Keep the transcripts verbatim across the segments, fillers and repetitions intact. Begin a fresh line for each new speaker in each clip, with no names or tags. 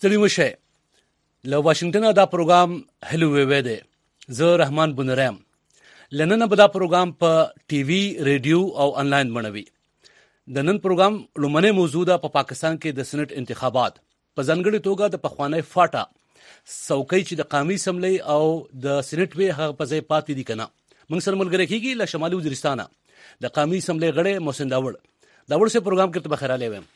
ستړي مشه له واشنگټن دا پروګرام هلو وی دی. زه رحمان بنرام. لنن به دا پروګرام په ټي وي، ریډیو او انلاین بڼوي. د نن پروګرام لومړنی موضوع ده په پاکستان کې د سېنات انتخابات. په ځانګړي توګه د پخوانی فاټا څوکۍ چې د قومي اسمبلی او د سېنات وی هغه په ځای پاتې دي کنه. موږ سره ملګری کیږي له شمالي وزیرستانه د قومي اسمبلی غړی محسن داوړ. داوړ سه پروګرام کې ته بخیر علي ویم.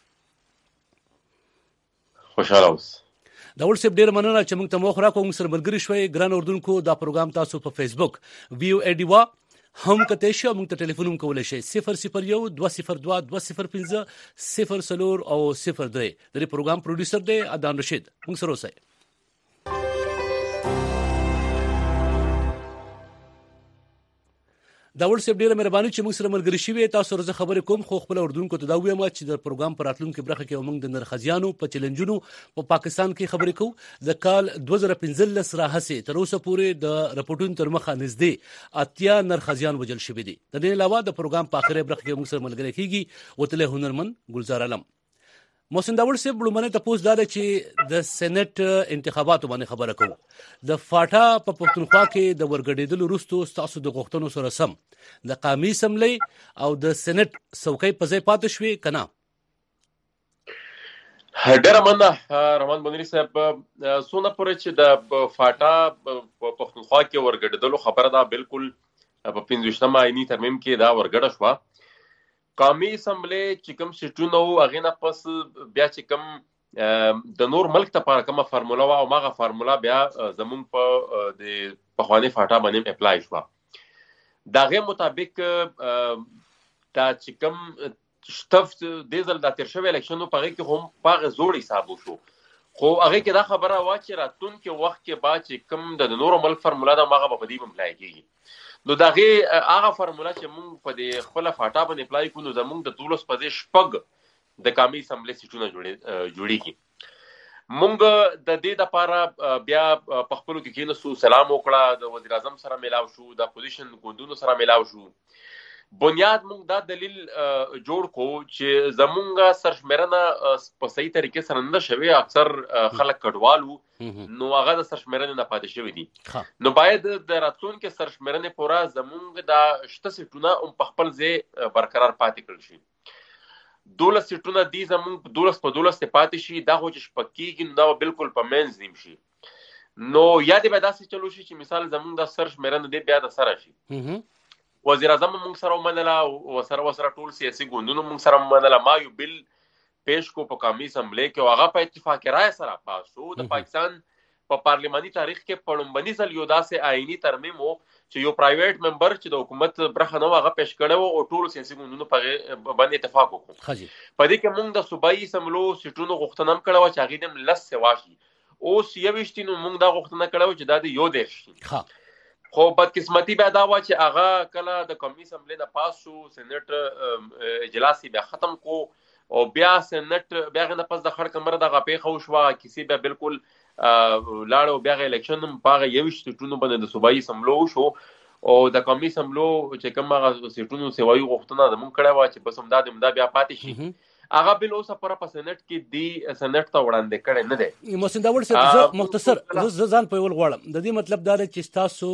خوشاله اوس.
داوړ سه ډیر مننه چې موږ ته مخ راکو. موږ سره ملګری شوي ګران اردوونکو. دا پروګرام تاسو په فیسبوک ویو ایډیوا هم کته شو. موږ ته ټلیفون هم کولای شئ صفر صفر یو دوه صفر دوه دوه صفر پنځه صفر څلور او صفر درې. د دې پروګرام پروډوسر دی ادان رشید. موږ سره اوسئ. داوړ صاحب ډیره مهرباني چې موږ سره ملګری شوي. تاسو سره خبرې کوم خو خپل اردوونکو ته دا وایم چې د پروګرام پر راتلونکو برخه کې موږ د نرخزیانو په چیلنجونو په پاکستان کې خبرې کوو. د کال دوه زره پنځلس راهسه تر اوسه پورې د رپورټونو تر مخه نږدې اتیا نرخزیان وجل شوي دي. د دې علاوه د پروګرام په اخري برخه کې موږ سره ملګری کیږي وتله هنرمن ګلزار علم. محسن داوړ صاحب لومړنی تاسو دا چې د سېنات انتخاباتو باندې خبره کوو. د فاټا په پښتونخوا کې د ورګډېدل وروسته تاسو د غوښتنو سره سم د قومي اسمبلی او د سېنات څوکۍ په ځای پاتې شوې کنه.
ډېره مننه رحمان بنري صاحب. سونه پورې چې د فاټا په پښتونخوا کې ورګډېدلو خبره ده بالکل په پنځویشتمه آئیني ترمیم کې دا ورګډه شوه. قومي اسمبلی چې کوم سیټونه وو هغې نه پس بیا چې کوم د نور ملک لپاره کومه فارموله وه او هغه فارموله بیا زموږ په د پخواني فاټا باندې اپلای شوه. د هغې مطابق دا چې کوم شتف دې ځل دا تېر شوی الیکشن و په هغې کې هم په هغه زوړ حساب وشو. خو هغې کې دا خبره وه چې راتلونکي وخت کې به چې کوم د نورو ملک فارموله ده هغه به په دې اپلای کېږي. نو د هغې هغه فارموله چې موږ په دې خپله فاټا باندې اپلای کړو نو زموږ د دولس په ځای شپږ د قومي اسمبلی سیټونه جوړېږي. موږ د دې دپاره بیا په خپلو کې کېناستو، سلام وکړه، د وزیر اعظم سره میلاو شو، د اپوزیشن ګوندونو سره میلاو شو. بنیاد موږ دا دلیل جوړ کړو چې زموږ سرشمېرنه په صحیح طریقې سره نه ده شوې. اکثر خلک کډوال وو نو هغه د سرشمېرنې نه پاتې شوي دي. نو باید د راتلونکي سرشمېرنې پوره زموږ دا شته سیټونه هم په خپل ځای برقرار پاتې کړل شي. دولس سیټونه دي زموږ دولس په دولس ته پاتې شي. دا خو چې شپږ کېږي نو دا بالکل په منځ نیم شي. نو یا دې به داسې چلو شي چې مثال زموږ دا سرشمېرنه دی بیا د سره شي. وزیر اعظم موږ سره ومنله، وسره وسره ټول سیاسي ګوندونو موږ سره ومنله. ما یو بل پیش کو په قومي اسمبلی کې او هغه په اتفاق رایه سره پاس شو. د پاکستان په پارلیماني تاریخ کې په لومړني ځل یو داسې آئیني ترمیم و چې یو پرایویټ ممبر چې د حکومت برخه نه و هغه پیش کړی و او ټولو سیاسي ګوندونو په باندې اتفاق وکړو. په دې کې موږ د صوبایي اسمبلو سیټونو غوښتنه هم کړې وه چې هغې هم لس سوه شي. اوس یوویشت نو موږ دا غوښتنه کړې وه چې دا د یو دېرش شي. خو بدقسمتي بیا دا وه چې هغه کله د قومي اسمبلی نه پاس شو، سېنات اجلاس بیا ختم کو او بیا سېنات بیا هغې نه پس د خړ کمره دغه پېښه وشوه. کیسې بیا بالکل لاړه او بیا هغه الیکشن هم په هغه یوویشت سیټونو باندې د صوبایي اسمبلو وشو او د قومي اسمبلو چې کوم هغه سیټونو سیوایي غوښتنه زموږ کړې وه چې بس همدا د همدا بیا پاتې شي. هغه بل اوسه پوره په سېنات کې دی سېنات ته وړاندې کړی نه دی.
محسن داوړ صاحب زه مختصر زه ځان په یول غواړم. د دې مطلب دا دی چې تاسو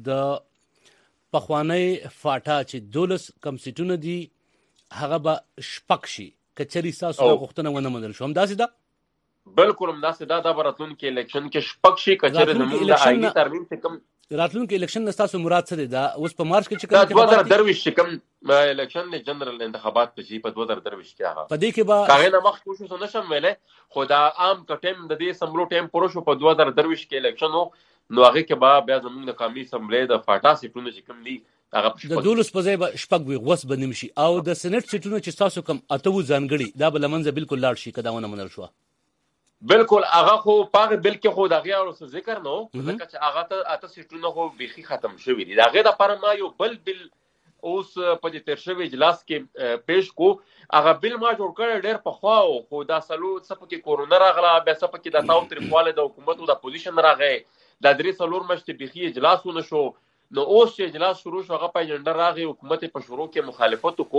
د پخوانی فاټا چې دولس کم سیټونه دي هغه به شپږ شي که چېرې ستاسو غوښتنه ونه منل شو. همداسې ده؟
بالکل همداسې ده. دا به راتلونکي الیکشن کې شپږ شي که چېرې زموږ د آئیني ترمیم چې کوم
راتلونکي الیکشن نه ستاسو مراد څه دی؟ دا اوس په مارچ کې چې
کوم دوه زره درویشت چې کوم الیکشن دی جنرال انتخابات په شي په دوه زره درویشت کې هغه
په دې کې به
هغې نه مخکې وشو څه نشم ویلی. خو دا عام که ټایم د دې اسمبلو ټایم پوره شو په دوه زره درویشت کې الیکشن و نو هغې کې به بیا زموږ د قومي اسمبلی د فاټا سیټونه چې کوم دي هغه
د دولس په ځای به شپږ وي غوس به نیم شي. او د سېنات سیټونه چې ستاسو کوم اته وو ځانګړي دا به له منځه بالکل لاړ شي که دا ونه منل شوه.
بالکل هغه خو په هغې بل کې خو د هغې اړوسه ذکر نه و ځکه چې هغه ته اته سیټونه خو بیخي ختم شوي دي. د هغې دپاره ما یو بل بل اوس په دې تېر شوي اجلاس کې پیش کو. هغه بل ما جوړ کړی ډېر پخوا و خو دا څلور څه پکې کورونا راغله، بیا څه پکې د تاوتریخوالی د حکومت او د اپوزیشن راغی، دا درې څلور میاشتې بیخي اجلاس ونه شو. نو اوس چې اجلاس شروع شو هغه په اجنډا راغی، حکومت په شروع کې مخالفت وکړو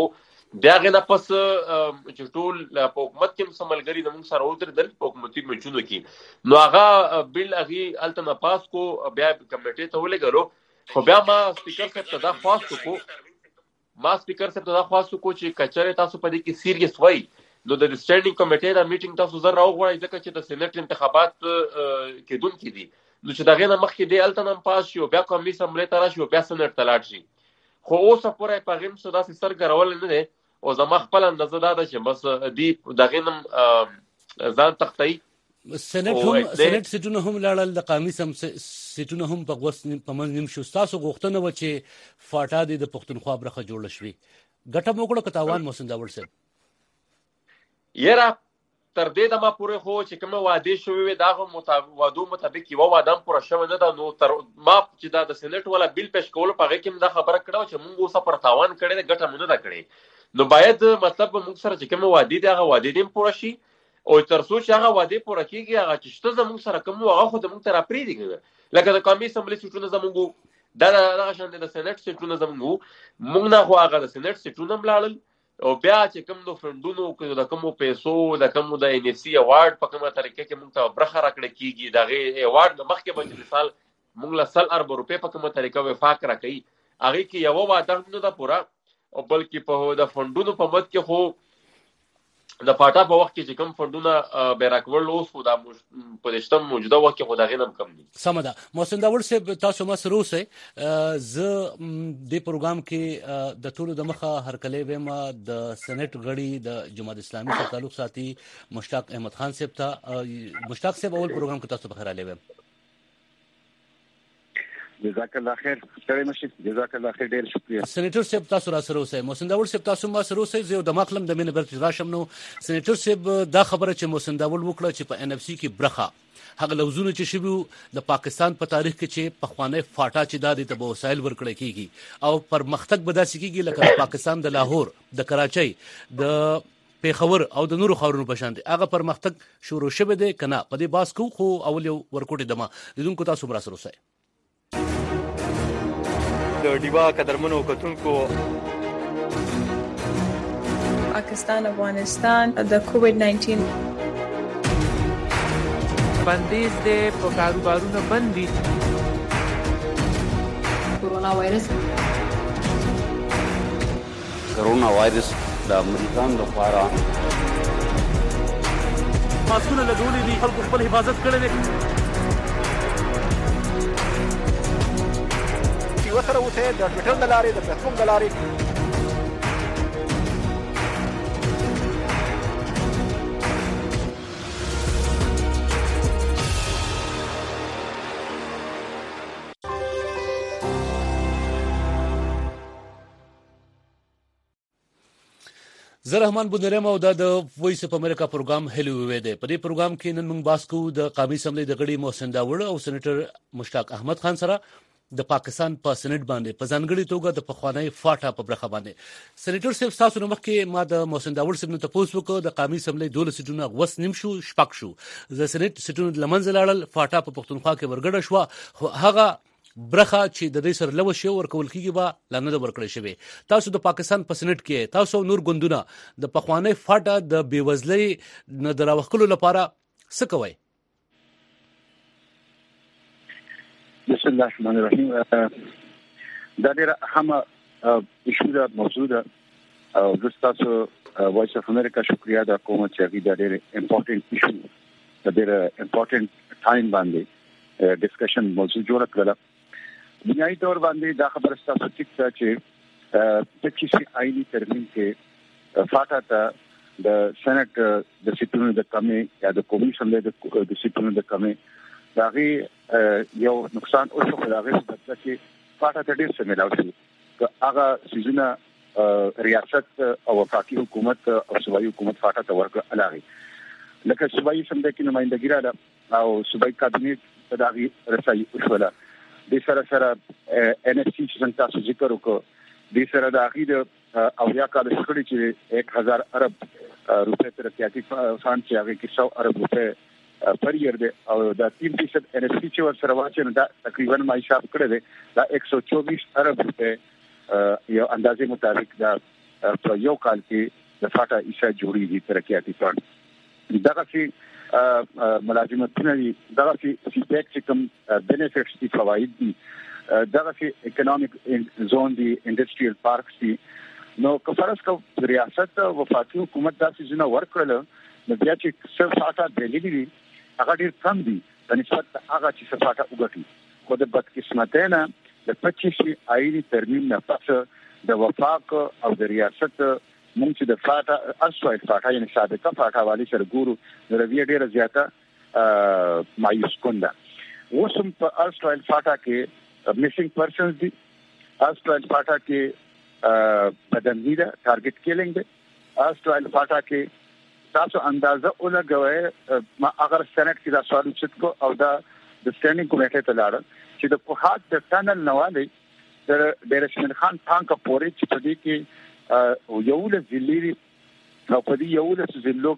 بیا غنه پس چې ټول په حکومت کې سملګری د موږ سره ودرېدل په حکومتي مجونو کې نو هغه بل هغه التنا پاس کو بیا کمیټې ته ولګلو خو بیا ما سپیکر صاحب ته دا خواستو کو ما سپیکر صاحب ته دا خواستو کو چې کچره تاسو په دې کې سیریس وای نو د سټینډینګ کمیټې دا میټینګ تاسو زر راوغواړئ ځکه چې د سېنات انتخابات کېدونکي دي نو چې دغه نه مخکې دی التنا پاس شي بیا قومي اسمبلی ته راشي بیا سېنات ته لاړ شي خو اوس پورې په غیم څه داسې سرګرول نه دي او زما خپل اندازه دا ده چې بس دی دغه نم ځان تختای
سېنات هم سېنات سټونه هم لاړل د قومي سټونه هم په غوس په من نیم شو تاسو غوښتنه و چې فاټا د پښتونخوا برخه جوړ شي ګټه موکړه کتاوان محسن داور صاحب
یره تر دې د ما پورې خو چې کومه وعده شوې وي داغه مطابق وادو مطابق یو وعده پوره شوه نه دا نو تر ما چې دا د سېنات ولا بیل پېښ کول په هغه کې دا خبره کړو چې موږ اوسه پر تاوان کړي د ګټه مونږ نه کړي نو باید مطلب موږ سره چې کومه وعده دی هغه وعده دې پوره شي او تر څو چې هغه وعده پوره کیږي هغه چې شته زموږ سره کوم هغه خو د موږ تر اپری دی لکه د قومي اسمبلی سټونه زموږ دا دغه شان د سېنات سټونه زموږ موږ نه خو هغه د سېنات سټونه ملاړل او بیا چې کوم د فندونو د کوم پیسو د کوم د ان اف سی ایوارډ په کومه طریقه کې موږ ته برخه راکړه کیږي دغه ایوارډ مخکې به مثال موږ له سل ارب روپے په کومه طریقه وفاق راکړي هغه کې یو وعده نه ده پورا او بلکې په د فندونو په مد کې خو د پاټا په وخت کې چې کوم فندونه بیراکول اوس خو د پدشتم موجوده وخت کې خدای غنم کم دي
سمدا محسن داور صاحب تاسو ما سره اوسه ز د پروګرام کې د ټولو د مخه هرکلې وېما د سېنات غړي د جماعت اسلامي سره تعلق ساتي مشتاق احمد خان صاحب ته مشتاق صاحب اول پروګرام کې تاسو بخیر علي وېم
جزاک الله خیر ستړي مشه جزاک الله خیر ډیر شکریہ
سېنیټر صاحب تاسو را سره اوسئ محسن داول صاحب تاسو ما سره اوسئ زه د مخلم د مینه برته راشم نو سېنیټر صاحب دا خبره چې محسن داول وکړه چې په ان اف سی کې برخه هغه لوزونه چې شوی د پاکستان په تاریخ کې چې په خوانه فاټا چې د دې ته وسایل ورکړی کیږي او پر مختګ بداسي کیږي لکه پاکستان د لاهور د کراچۍ د پیښور او د نورو خاورونو په شان دي هغه پر مختګ شروع شوه دي کنه په دې باس کو خو اول یو ورکوټي دمه دونکو تاسو برا سره اوسئ
د ډیوا قدرمنو کتونکو
پاکستان افغانستان د کووډ ناینټین
بندیز د په کاروبارونو بندي
کورونا وایرس
کورونا وایرس د امریکان لپاره
ماسونه لګولې دي خلکو خپل حفاظت کړی دی
وسره اوسه د ټویټر د لارې د فیسبوک د لارې
زه رحمان بندرم او دا د وایس اف امریکا پروګرام هلو وې ده په دې پروګرام کې نن موږ باس کوو د قومي اسمبلی د غړي محسن داوړ او سېنیټر مشتاق احمد خان سره د پاکستان په پا سېنات باندې په ځانګړي توګه د پخوانی فاټا په برخه باندې سېنیټر صاحب تاسو نو مخکې ما د محسن داوړ صاحب ته پوښتنه وکړه د قومي اسمبلی دولس سټونه غوس نیم شو شپک شو د سېنات سټونه لمنځه لاړل فاټا په پښتونخوا کې ورګړه شو هغه برخه چې د دې سره لو شو ورکول کیږي با لانه ورکړی شوی تاسو د پاکستان په سېنات کې تاسو نور ګوندونه د پخوانی فاټا د بیوزلۍ نه دراوخلو لپاره څه کوي
بسم الله الرحمن الرحیم دا ډیره اهمه اشاره موجوده او د تاسو وایس اف امریکا شکریا دا کوم چې دا ډیره امپورټنت ایشو دا ډیره امپورټنت ټایم باندې ډسکشن موضوع جوړ کړل بنیادی تور باندې دا خبره تاسو ټیک ده چې د کیسې آئینی ترمیم کې فاټا ته د سېنات د سټونو د کمی یا د قومي اسمبلی د سټونو د کمی داغي یو نقصان او څه داغي چې فاټا ته ډیر څه ملاوي شي هغه سيزونه ریاست او وفاقي حکومت او صوبایي حکومت فاټا ته ورکړه علاوه لکه صوبایي اسمبلی کې نمائندګي را او صوبایي کابینه داغي رسایي وشوله د سره سره ان اف سی چې تاسو ذکر وکړو د سره داغي د او یا کال شکړي چې एक हज़ार ارب روپے ترقیاتی فاند چې هغه کې سو ارب روپے پر ییر دی او دا तीन فیصد ان اف سی چې ور سره واچنه دا تقریبا ما حساب کړی دی دا एक सौ चौबीस ارب روپے یو اندازې مطابق دا په یو کال کې د فاټا ایسا جوړیږي ترقیاتي فند دغه چې ملازمتونه دي دغه چې فیډبیک چې کوم بینیفټس دي فواید دي دغه چې اکونومیک زون دي انډستریال پارکس دي نو کفارس کو ریاست وفاقي حکومت داسې ځنه ورکړل نو بیا چې صرف فاټا دلیلی دي هغه ډیر کم دي په نسبت هغه چې فاټا وګټي خو د بدقسمتۍ نه د پچیس آئینی ترمیم نه پس د وفاق او د ریاست مونږ چې د فاټا اصلي فاټا یعنی سابقه فاټا والی سره ګورو د رویه ډیره زیاته مایوس کنده وسم په اصلي فاټا کې میسنګ پرسنز دي اصلي فاټا کې بدنګي دا ټارګټ کیلینګ دی اصلي فاټا کې تاسو اندازه ولګوي ما اگر سنټ کې دا سوال وچت کو او دا د سټینډینګ کمیټه ته لاړ چې د کوهات د ټنل نوالي د ډایرکشن خان ټانک پورې چې په دې کې یو له ځلې او په دې یو له ځلو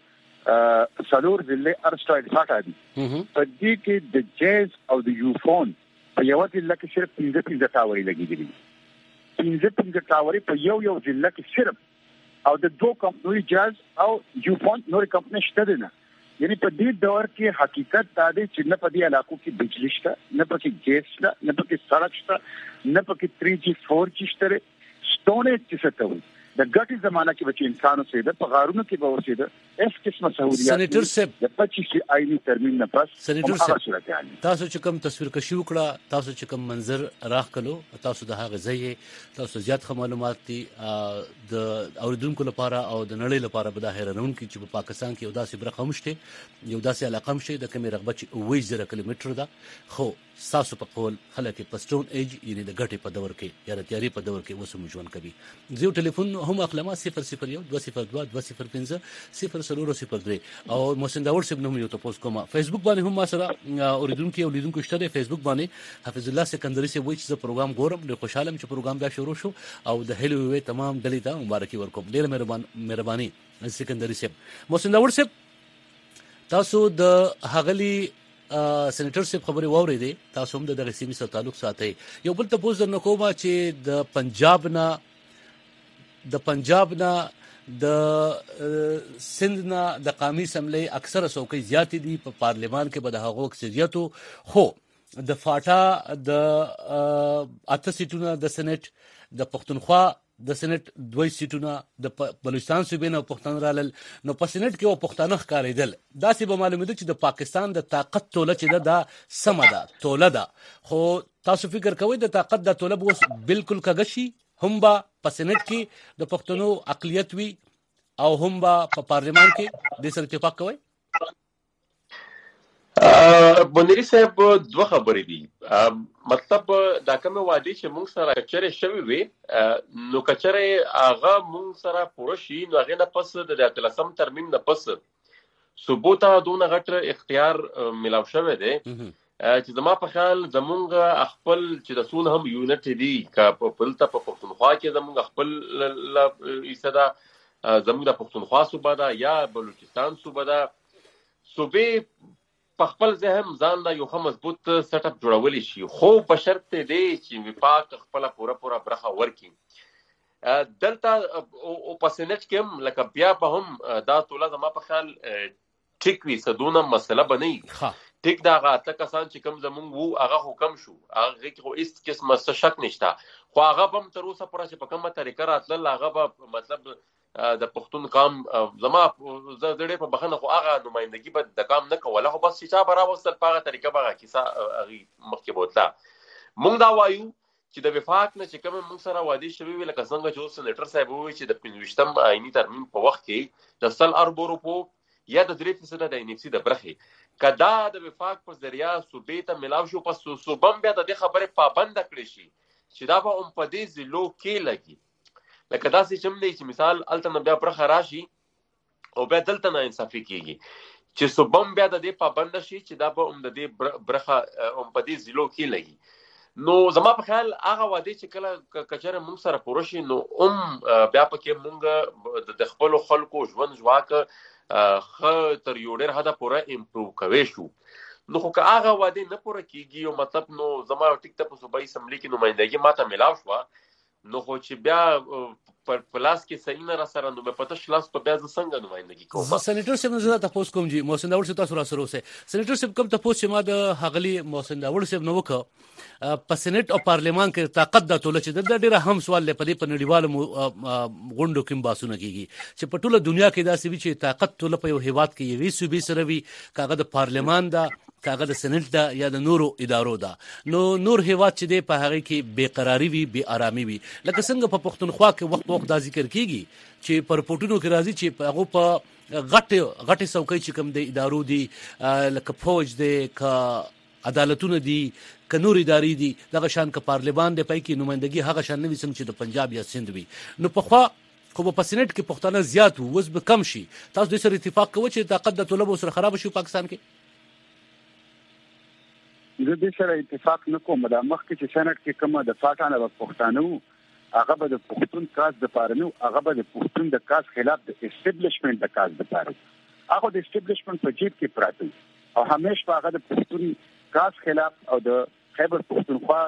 کې سالور ځلې ارسټایل فاټا دي په دې کې د جیز او د یوفون په یو ځل کې صرف پنځه پنځه ټاوري لګېدلي پنځه پنځه ټاوري په یو یو ځل کې صرف او د دوه کمپنۍ جاز او یوفون نور کمپنۍ شته نه یعنی په دې دور کې حقیقت دا دی چې نه په دې علاقو کې بجلی شته نه پکې ګیس شته نه پکې سړک شته نه پکې تھری جی فور جی شته سټونیج چې څه کوي د ګټي زمانہ کې بچ انسانو سره د پغارونو کې به وسیده اس قسمه سہولیات
سېنیټر صاحب
د پچیس آئینی ترمیم نه پس
سېنیټر صاحب تاسو چې کوم تصویر کشي وکړه تاسو چې کوم منظر راخلو تاسو د هغه ځای تاسو زیات معلومات دي د اوریدونکو لپاره او د نړۍ لپاره به د حیرانونکو چې په پاکستان کې یو داسې برخه مشته یو داسې علاقه مشته د کمی رغبت اوه زره کیلومتر ده خو تاسو په قول خلک په سټون ایج یعنی د ګټي په دور کې یا د تیاری په دور کې وسو ژوند کوي زیو ټلیفون هم اخلمه صفر صفر یو دوه صفر دوه دوه صفر پنځه صفر صفر صفر درې او محسن داور صاحب نوم یو تاسو کومه فیسبوک باندې هم ما سره اوریدونکو او لیدونکو شته فیسبوک باندې حفظ الله سکندري سي وایي چې پروګرام ګورم ډېر خوشاله چې پروګرام بیا شروع شو او د هلو وی تمام ډلې ته مبارکي ورکوم ډېر مهربان مهرباني سکندري صاحب محسن داور صاحب تاسو د هغلی سېنیټر صاحب خبري ووري دي تاسو هم د دغه سیمې سره تعلق ساتي یو بل ته پوز درنه کومه چې د پنجاب نه د پنجاب نه د سند نه د قومي اسمبلی اکثره څوکۍ زیات دي په پارلیمان کې به د هغو اکثریتو خو د فاټا د اته سیټونو د سېنات د پښتونخوا د سېنات دوی سیټونه د بلوچستان صوبې نه پښتون رالل نو په سېنات کې او پښتانه ښکارېدل دا سی به معلومه ده چې د پاکستان د طاقت توله چې ده سم ده توله ده خو تاسو فکر کوئ د طاقت د توله اوس بالکل کګشي هم با په سېنات کې د پښتنو اقلیت وي او هم با په پارلیمان کې د سره اتفاق کوي
بنيري صاحب دوه خبرې دي مطلب دا کومه وادي چې موږ سره کچره شوی وي نو کچره هغه موږ سره پوره شي نو هغه نه پس د اتلسم ترمیم نه پس ثبوت دونه غټ اختیار ملاو شوی دی چې زما په خیال زمونږ خپل چې د سون هم یونټ دي کا په پلته په پښتونخوا کې زمونږ خپل ایسدا زمونږ د پښتونخوا صوبه ده یا بلوچستان صوبه ده صوبې په خپل ذهن ځان لا یو مضبوط سیټ اپ جوړول شي خو په شرط دی چې وفاق خپل پوره پوره برخه ورکي دلته او په سېنات کې لکه بیا په هم دا توله زما په خیال ټیک وي سدونه مسله بنئ ټیک دا غاټه کسان چې کوم زمونږ وو هغه حکم شو هغه کې خو هیڅ قسمه څه شک نشته خو هغه هم تر اوسه پورې چې په کومه طریقه راتلل هغه به مطلب د پښتون قام زما زړه په بخنه خو هغه نمائندګي به د قام نه کوله خو بس چې برابر وصل په طریقه به کیسه هغه مخکې بوتله مونږ دا وایو چې د وفاق نه چې کوم مونږ سره وادي شوی ویل کسانګه چې سېنیټر صاحب وایي چې د پنځوستم آئینی ترمیم په وخت کې د سل اربو روپو یا د درې فیصد د ان اف سي د برخه کدا د وفاق په ذریعہ صوبې ته ملاو شو پس صوبم بیا د خبره پابند کړی شي چې دا به ام په دې زلو کې لګي لکه دا چې چم دی چې مثال الته بیا برخه راشي او بیا دلته نه انصافي کیږي چې صوبم بیا د دې پابند شي چې دا به ام د دې برخه ام په دې زلو کې لګي نو زما په خیال هغه وادي چې کله کچره مونږ سره پوره شي نو ام بیا پکې مونږ د خپل خلکو ژوند ژواک خ تر یو ډېر حدا پوره امپروو کوي شو نو خو که هغه وادي نه پوره کیږي او مطلب نو زما ټیک ته په صوبایي اسمبلی کې نمائندګي ماته ملاو شو نو خو چې بیا پر پلاس کې صحیح نه را سره نو په پتش لاس په بیا څنګه نمائندګي کوم.
سېنیټر صاحب نظر تاسو کوم جی محسن داوړ صاحب تاسو را سره اوسه. سېنیټر صاحب کوم تاسو چې ما د هغلی محسن داوړ صاحب نو وکړه په سېنیټ او پارلیمان کې طاقت د توله چې د ډیره هم سوال لپاره په نړیوالو غونډو کې باسونه کیږي چې په ټوله دنیا کې دا سوي چې طاقت توله په یو هیواد کې یوي صوبې سره وي کاغه د پارلیمان دا کاغه د سېنیټ دا یا د نورو ادارو دا نو نور هیواد چې دی په هغه کې بے قراری وي بے آرامي وي لکه څنګه په پښتونخوا کې وخت وخت دا ذکر کیږي چې پر پورټونو کې راځي چې هغه په غټ غټ څوکۍ چې کوم د ادارو دي لکه فوج دی ک عدالتونه دي ک نور ادارې دي دغه شان ک پارلیمان دی پای کې نمائندګي هغه شان نوي څنګه چې د پنجاب یا سند وي نو په خوا خو په سېنیټ کې پښتانه زیات وو وز به کم شي تاسو د سره اتفاق کوئ چې طاقت د طلب سره خراب شي پاکستان کې.
زه د سره اتفاق نکوم دا مخکې چې سېنیټ کې کومه د فاټانه په پښتانه هغه به د پښتون کاس د پارنو هغه به د پښتون د کاس خلاف د اسټابلیشمنت د کاس د پاره هغه د اسټابلیشمنت په جیب کې پراته او همیش په هغه د پښتون کاس خلاف او د خیبر پښتونخوا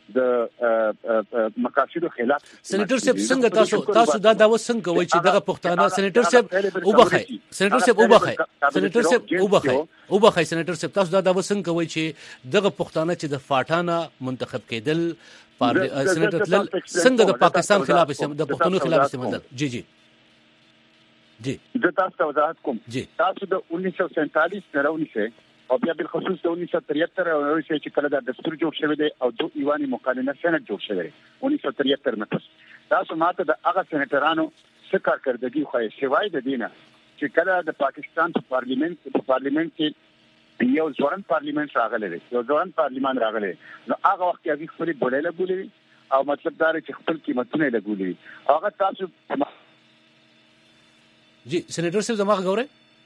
د مقاصدو خلاف.
سېنیټر صاحب څنګه تاسو تاسو دا دا وسنګ کوي چې دغه پښتانه سېنیټر صاحب وبخای سېنیټر صاحب وبخای سېنیټر صاحب وبخای وبخای سېنیټر صاحب تاسو دا دا وسنګ کوي چې دغه پښتانه چې د فاټانه منتخب کېدل سېنیټر تل څنګه د پاکستان خلاف د پښتنو خلاف استعمال جی جی جی
د تاسو وضاحت کوم تاسو د انیس سو سینتالیس نه راونیسه او بیا بل خصوص د انیس سو تریهتر او نوي چې کله د دستور جوړ شوی دی او دو ایواني مقننه سېنات جوړ شوی دی انیس سو تریهتر نه پس تاسو ماته د هغه سېنیټرانو څخه کارکړدګي خو سیوای د دینه چې کله د پاکستان په پارلیمنت په پارلیمنت کې یو ځوان پارلیمنت راغلی دی یو ځوان پارلیمان راغلی نو هغه وخت کې خپل بډای لګولې او مطلب دا چې خپل قیمتونه لګولې هغه تاسو
جی سېنیټر صاحب زما غوړې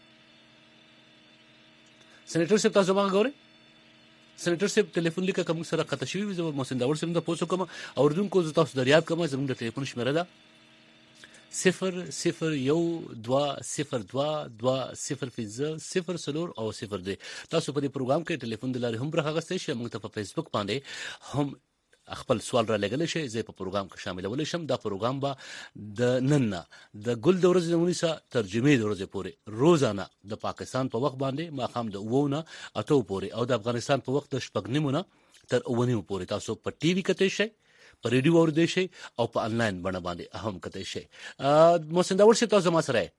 سېنیټر صاحب تاسو ما غوړې سېنیټر صاحب ټلیفون لیکه کوم سره قطع شوی وي زه محسن داوړ صاحب د پوسو کوم اوردونکو زه تاسو دریاب کوم زموږ د ټلیفون شمیره ده صفر صفر یو دوا صفر دوا دوا صفر پنځه صفر څلور او صفر دی تاسو په دې پروګرام کې ټلیفون د لارې هم برخه غوښتئ شئ موږ ته په فیسبوک باندې هم خپل سوال را لګل شي زه په پروګرام کې شاملول شم دا پروګرام به د نن نه د ګل د ورځې نمونیسه ترجمه د ورځې پورې روزانه د پاکستان په وخت باندې ماخام د وونه اته پورې او د افغانستان په وخت د شپږ نیمونه تر اوونیو پورې تاسو په ټي وي کته شي په ریډیو اوریدئ شي او په انلاین بڼه باندې هم کته شي. محسن داوړ صاحب تاسو ما سره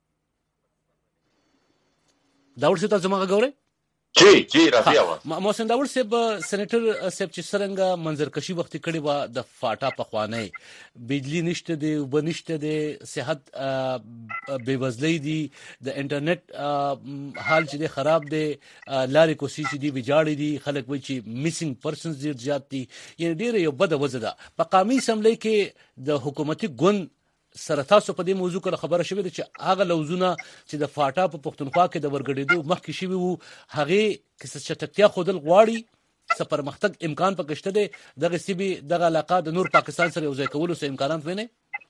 داوړ صاحب تاسو ما غوړې
جی جی راځي اواز
محسن داوړ صاحب سېنیټر صاحب چې څنګه منظرکشي وخت کړي وا د فاټا په خوانه بجلی نشته دی وبنشته دی صحت بے وزلۍ دي د انټرنیټ حال چې دی خراب دی لارې کوشش دي ویجاړې دي خلک وایي چې میسنګ پرسنز ډیر زیات دي یعنی ډیر یو بد وضع ده په قومي اسمبلی کې د حکومتي ګوند سره تاسو په دې موضوع کې خبره شوې ده چې هغه لوزونه چې د فاټا په پښتونخوا کې د ورګړېدو مخکې شوي وو هغه کې چټکتیا خودل غواړي سفر مختګ امکان پکشته دی دغه سیبي دغه علاقه د نور پاکستان سره یو ځای کولو سره امکانات ویني.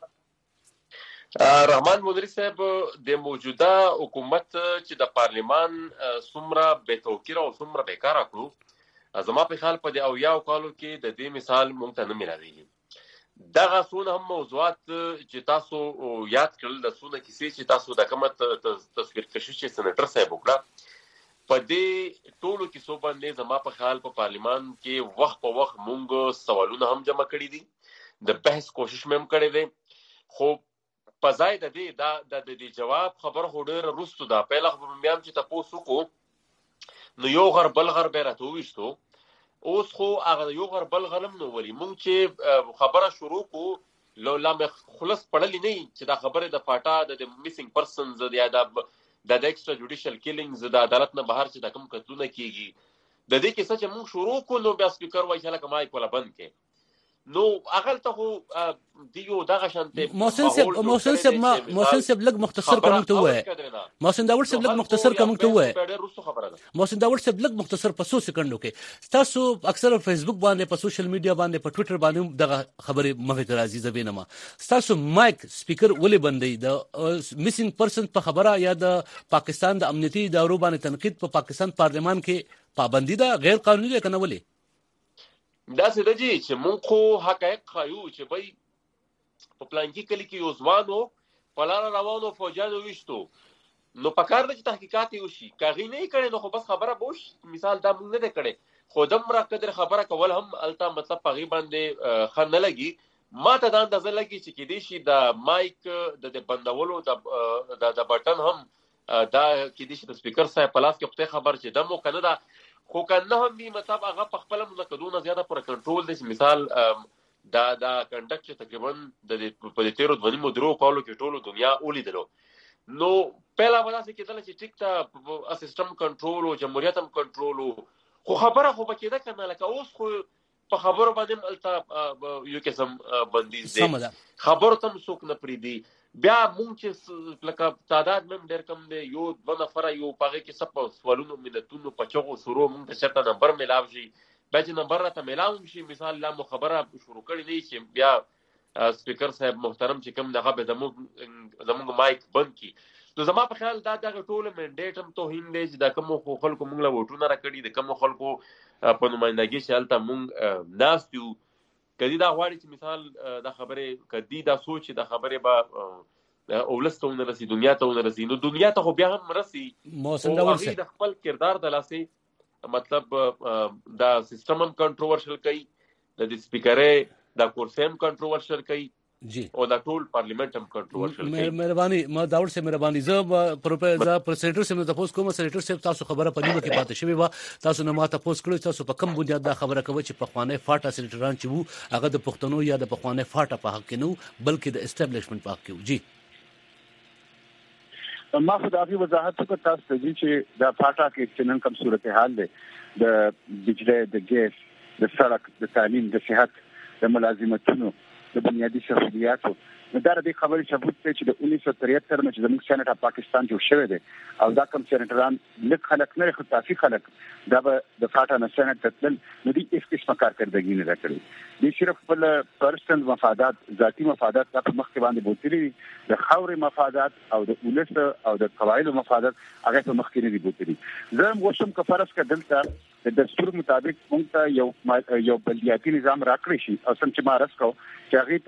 رحمان مدری صاحب د موجوده حکومت چې د پارلیمان څومره بې توقیر او څومره بیکاره کړو زما په خیال په د اویاو کالو کې د دې مثال مونږ ته نه ملاویږي. دغه څونه هم موضوعات چې تاسو یاد کړل د څونه کیسې چې تاسو د کومه تصویر کشي چې سېنیټر صاحب وکړه په دې ټولو کیسو باندې زما په خیال په پارلیمان کې وخت په وخت مونږ سوالونه هم جمع کړي دي د بحث کوشش مې هم کړې ده خو په ځای د دې دا د دې جواب خبر هډر روستو دا پهله خو مې هم چې تاسو کو نو یو غر بل غر به راته وښتو اوس خو هغه یو غر بل غلم نو ولي مونږ چې خبره شروع کو لو لام خلص پړلې نه چې دا خبره د فاټا د میسنګ پرسنز یا د د ایکسترا جوډیشل کیلینګز د عدالت نه بهر چې د کوم قتلونه کیږي د دې کې څه چې مونږ شروع کو نو بیا سپیکر وایي چې لکه مای کوله بند کې نو هغه ته دیو دغه شانته
محسن صاحب محسن صاحب ما محسن صاحب لګ مختصر کوم ته وای محسن داوړ صاحب لګ مختصر کوم ته وای محسن داوړ صاحب لګ مختصر په څو سکندو کې تاسو اکثر فیسبوک باندې په سوشل میډیا باندې په ټوئیټر باندې دغه خبره مخه تر عزیز بینما تاسو مایک سپیکر ولې بندي د میسنګ پرسن په خبره یا د پاکستان د امنیتي ادارو باندې تنقید په پاکستان پارلیمان کې پابندي ده غیر قانوني ده کنه ولې
دا څه دی چې مونږ خو حقایق خایو چې بای په پلانکی کلی کې یو ځوان و په لاره روانو فوجیانو ویشتو نو په کار ده چې تحقیقات یې وشي که هغې نه یې کړی نو خو بس خبره به وشي مثال دا موږ نه دی کړی خو دومره قدر خبره کول هم هلته مطلب په هغې باندې ښه نه لګي ما ته دا اندازه لګي چې کیدای شي د مایک د بندولو د بټن هم دا کیدای شي د سپیکر صاحب په لاس کې خدای خبر چې دا مو که نه ده خو که نه هم وي مطلب هغه په خپله ملکدونه زیاته پوره کنټرول دی مثال دا دا کنډکټ چې تقریبا د په دې تیرو دوه نیمو درو کالو کې ټولو دنیا ولیدلو نو پهلا به داسې کېدله چې ټیک ته سیسټم کنټرول و جمهوریت هم کنټرول و خو خبره خو به کېده که نه لکه اوس خو په خبرو باندې هم هلته یو قسم بندیز دی خبرو ته هم څوک نه پرېږدي بیا مونږ چې لکه تعداد مې هم ډېر کم دی یو دوه نفره یو په هغې کې څه په سوالونو ملتونو په چغو سرو مونږ ته چېرته نمبر میلاو شي بیا چې نمبر راته میلاو هم شي مثال لا مو خبره شروع کړې نه چې بیا سپیکر صاحب محترم چې کوم دغه به زموږ زموږ مایک بند کړي نو زما په خیال دا دغه ټول منډیټ هم توهین دی چې دا کوم خلکو موږ له ووټونه راکړي د کوم خلکو په نمایندګۍ چې هلته موږ ناست یو کدي دا غواړي چې مثال دا خبرې کدي دا سوچ دا خبرې به اولس ته ونه رسي دنیا ته ونه رسي نو دنیا ته خو بیا هم رسي
موسم ډول
سي د خپل کردار د لاسه مطلب دا سیستم هم کنټروورشل کوي د سپیکرې دا کورس هم کنټروورشل کوي
جی
او دا ټول پارلیمنت هم کنټروورشل کوي
مهرباني ما داور سے مهرباني زه پروفیسور پر سېنیټر سم تاسو کوم سېنیټر سم تاسو خبره پنیمه کې پاتې شوی و تاسو نه ما تاسو کړو تاسو په کم بنیاد دا خبره کوي چې په خوانه فاټا سېنیټران چې وو هغه د پښتنو یا د پخوانه فاټا په حق کې نو بلکې د اسټابلیشمنت په حق کې جی
ما خو د هغې وضاحت وکړ تاسو ته چې دا فاټا کې چې نن کوم صورتحال دی د بجلی د ګیس د سړک د تعلیم د صحت د ملازمتونو د بنیادي سهولیاتو نو دا د دې خبرې ثبوت دی چې د اونیس سو تریهتر نه چې زموږ سېنیټ پاکستان جوړ شوی دی او دا کوم سېنیټران لږ خلک نه خو کافي خلک دا به د فاټا نه سېنیټ ته تلل نو دوی هېڅ قسمه کارکردګي نه ده کړې دوی صرف خپل پرسنل مفادات ذاتي مفادات دا په مخکې باندې بوتلي دي د خاورې مفادات او د ولس او د قبایلو مفادات هغه په مخکې نه دي بوتلي زه هم اوس هم که فرض کړه دلته د دستور مطابق موږ ته یو یو بلدیاتي نظام راکړی شي او څنګه چې ما عرض کوو چې هغې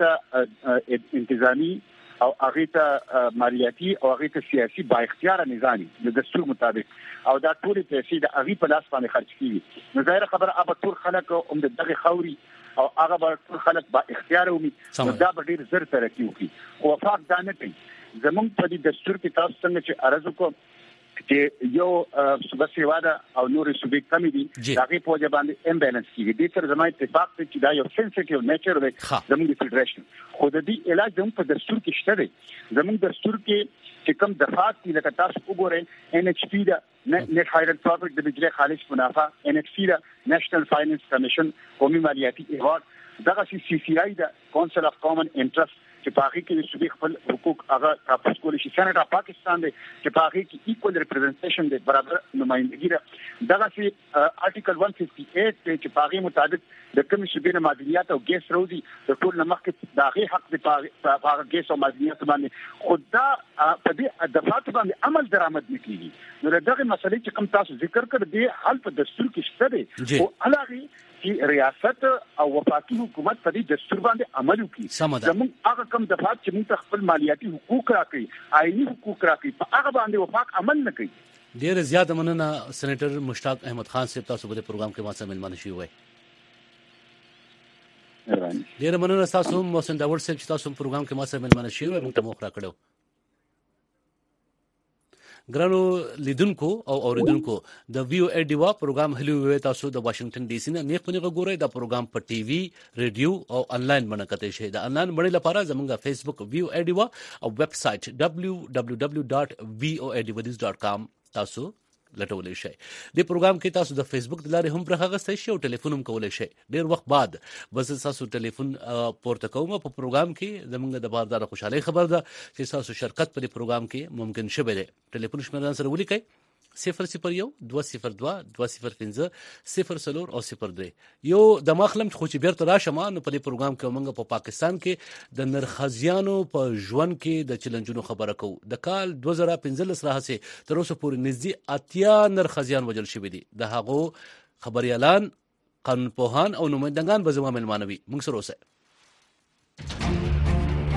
ته انتظامي او هغې ته مالیاتي او هغې ته سیاسي با اختیاره نظامي د دستور مطابق او دا ټولې پیسې د هغې په لاس باندې خرج کېږي نو ظاهره خبره هغه ټول خلک هم د دغې خاورې او هغه به ټول خلک با اختیاره ومي نو دا به ډېر زر ترقي وکړي خو وفاق دا نه کوي زموږ په دې دستور کې تاسو څنګه چې عرض وکړو چې یو صوبه سیوا ده او نورې صوبې کمې دي د هغې په وجه باندې امبیلنس کېږي دې سره زما اتفاق دی چې دا یو سنسټیو نیچر دی زموږ د فیډریشن خو د دې علاج زموږ په دستور کې شته دی زموږ دستور کې چې کوم دفعات دي لکه تاسو وګورئ ان ایچ پی ده نت هایډرل پروجیکټ د بجلی خالص منافع ان ایچ پی ده نېشنل فاینانس کمیشن قومي مالیاتي ایوارډ دغه سی سی آی ده کونسل اف کامن انټرست چې په هغې کې د صوبې خپل حقوق هغه تحفظ کولی شي سېنیټ اف پاکستان دی چې په هغې کې ایکول ریپرزنټیشن دی برابر نمایندګي ده دغسې آرټیکل ون ففټي ایټ دی چې په هغې مطابق د کومې صوبې نه معدنیات او ګیس راوځي د ټول نه مخکې د هغې حق دی په هغه ګیس او معدنیاتو باندې خو دا په دې دفعاتو باندې عمل درآمد نه کېږي نو د دغې مسلې چې کوم تاسو ذکر کړ دې حل په دستور کې شته دی خو هغې چې ریاست او وفاقي حکومت په دې دستور باندې عمل وکړي زموږ هغه کوم دفعات چې موږ ته خپل مالیاتي حقوق راکړي آئیني حقوق راکړي په هغه باندې وفاق عمل نه کوي
ډېر زیات مننه سېنیټر مشتاق احمد خان صاحب تاسو په پروګرام کې ما سره ملمانه شوي وای ډېر مننه تاسو محسن داور صاحب چې تاسو په پروګرام کې ما سره ملمانه شوي وای موږ ته موخه کړو ګرانو لیدونکو او اوریدونکو د ویو ای ډیوا پروګرام هلي وي تاسو د واشنگټن ډي سي نه نیک پنیغه ګورئ دا پروګرام په ټي وي ریډیو او انلاین باندې کته شي د انلاین باندې لپاره زموږه فیسبوک ویو ای ډیوا او ویب سټ دبليو دبليو دبليو ډاټ ویو ای ډیوا ډاټ کام تاسو لټولای شئ د پروګرام کې تاسو د فیسبوک د لارې هم برخه غوښتئ شئ او ټلیفون هم کولای شئ ډیر وخت بعد بس تاسو ټلیفون پورته کوم په پروګرام کې زموږ د باردار خوشاله خبر ده چې تاسو شرکت په پروګرام کې ممکن شوه دی ټلیفون شمیران سره ولیکئ صفر صفر یو دوه صفر دوه دوه صفر پنځه صفر څلور او صفر درې یو د مخلم خو چې بیرته راشم نو په دې پروګرام کې موږ په پاکستان کې د نرخزیانو په ژوند کې د چیلنجونو خبره کوو د کال دوه زره پنځلس راهسه تر اوسه پورې نږدې اتیا نرخزیان وجل شوي دي د هغو خبريالان قانون پوهان او نمائندگان به زموږ ملمانوي موږ سره اوسه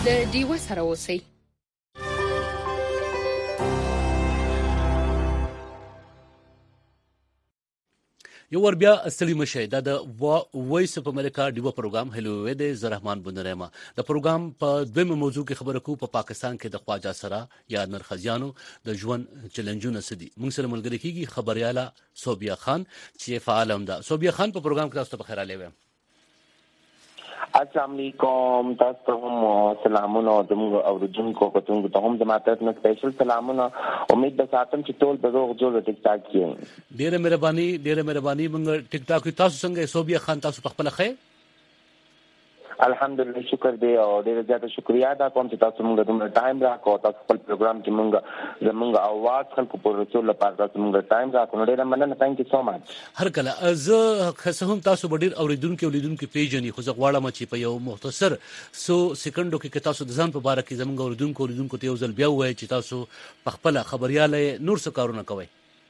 د ډیوه سره اوسئ.
یو ور بیا ستړي مشه دا د وایس اف امریکا ډیو پروګرام هلو وې د زرحمان بنرما د پروګرام په دویمه موضوع کې خبره کو په پا پاکستان کې د خواجه سرا یا نرخزیانو د ژوند چیلنجونه سدي. موږ سره ملګری کیږي خبرياله صوبیا خان چې فعال هم ده. صوبیا خان په پروګرام کې تاسو ته بخیر علي.
السلام علیکم، تاسو ته هم سلامونه زموږ اوریدونکو کوتونکو ته هم زما طرف نه سپیشل سلامونه. امید به ساتم چې ټول به روغ جوړ ټیک ټاک کې.
ډیره مهرباني ډیره مهرباني. موږ ټیک ټاک تاسو څنګه صوبیا خان تاسو په خپل خیر؟
الحمدلله شکر دی او ډیره زیاته شکریا ادا کوم چې تاسو موږ دومره ټایم راکړو. تاسو خپل پروګرام کې موږ زموږ اواز خلکو پر رسول لپاره تاسو موږ ټایم راکړو. ډیره مننه. ثانک یو سو مچ.
هر کله زه خصه هم تاسو ډیر اوریدونکو اوریدونکو پیژنې خو زه غواړم چې په یو مختصر سو سکندو کې تاسو د ځان په اړه کې زموږ اوریدونکو اوریدونکو ته یو ځل بیا وایي چې تاسو په خپل خبرياله نور څه کارونه کوي.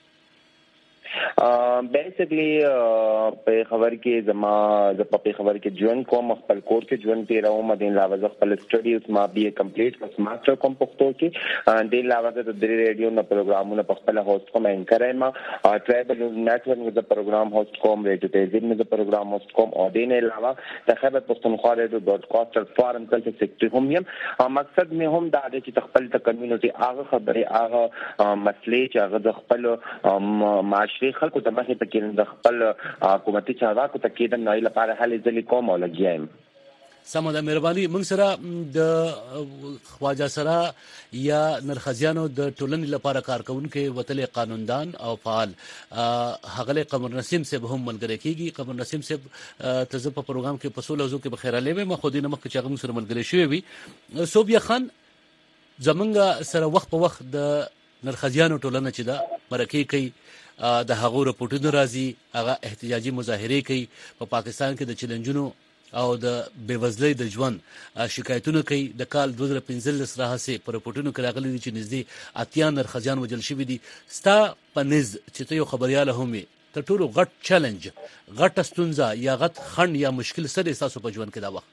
بیسیکلی په خبر کې زما د په خبر کې ژوند کوم خپل کور کې ژوند تیراو مدین لاوه خپل سټډیوز ما بي کمپلیټ کس ماستر کوم پښتو کې د لاوه د درې ریډیو نو پروګرامونه په خپل هوست کوم انکر ما ټریبل نتورک د پروګرام هوست کوم ریډیو ته د پروګرام هوست کوم او دین علاوه د خبر پښتونخوا ریډیو ډاٹ کاستر فارم کلچر سیکټری هم یم. مقصد مې هم دا دی چې خپل د کمیونټي هغه خبره هغه مسلې چې هغه د خپل معاشري خلکو ته مخې ته کې د خپل حکومتي چارواکو ته کې د نړۍ لپاره هلې ځلې کوم او لګیایم.
سمه ده، مهرباني. موږ سره د خواجه سرا یا نرخزیانو د ټولنې لپاره کارکونکو وتلې قانوندان او فعال هغه قمر نسیم صاحب هم ملګری کیږي. قمر نسیم صاحب ته زه په پروګرام کې په سولو زو کې بخیر علي ما خو دې نه مخکې چې هغه سره ملګری شوی وي. صوبیا خان زمونږ سره وخت په وخت د نرخزیانو ټولنه چې دا مرکه کوي د هغو رپورټونو راځي، هغه احتجاجي مظاهره کوي په پاکستان کې د چیلنجونو او د بیوزلۍ د ژوند شکایتونه کوي. د کال دوه زره پنځلس راهسه په رپورټونو کې راغلي دي چې نږدې اتیا نرخزیان وجل شوي دي. ستا په نز چې ته یو خبرياله هم ته ټولو غټ چیلنج غټ ستونزه یا غټ خنډ یا مشکل سره تاسو په ژوند کې دا وخت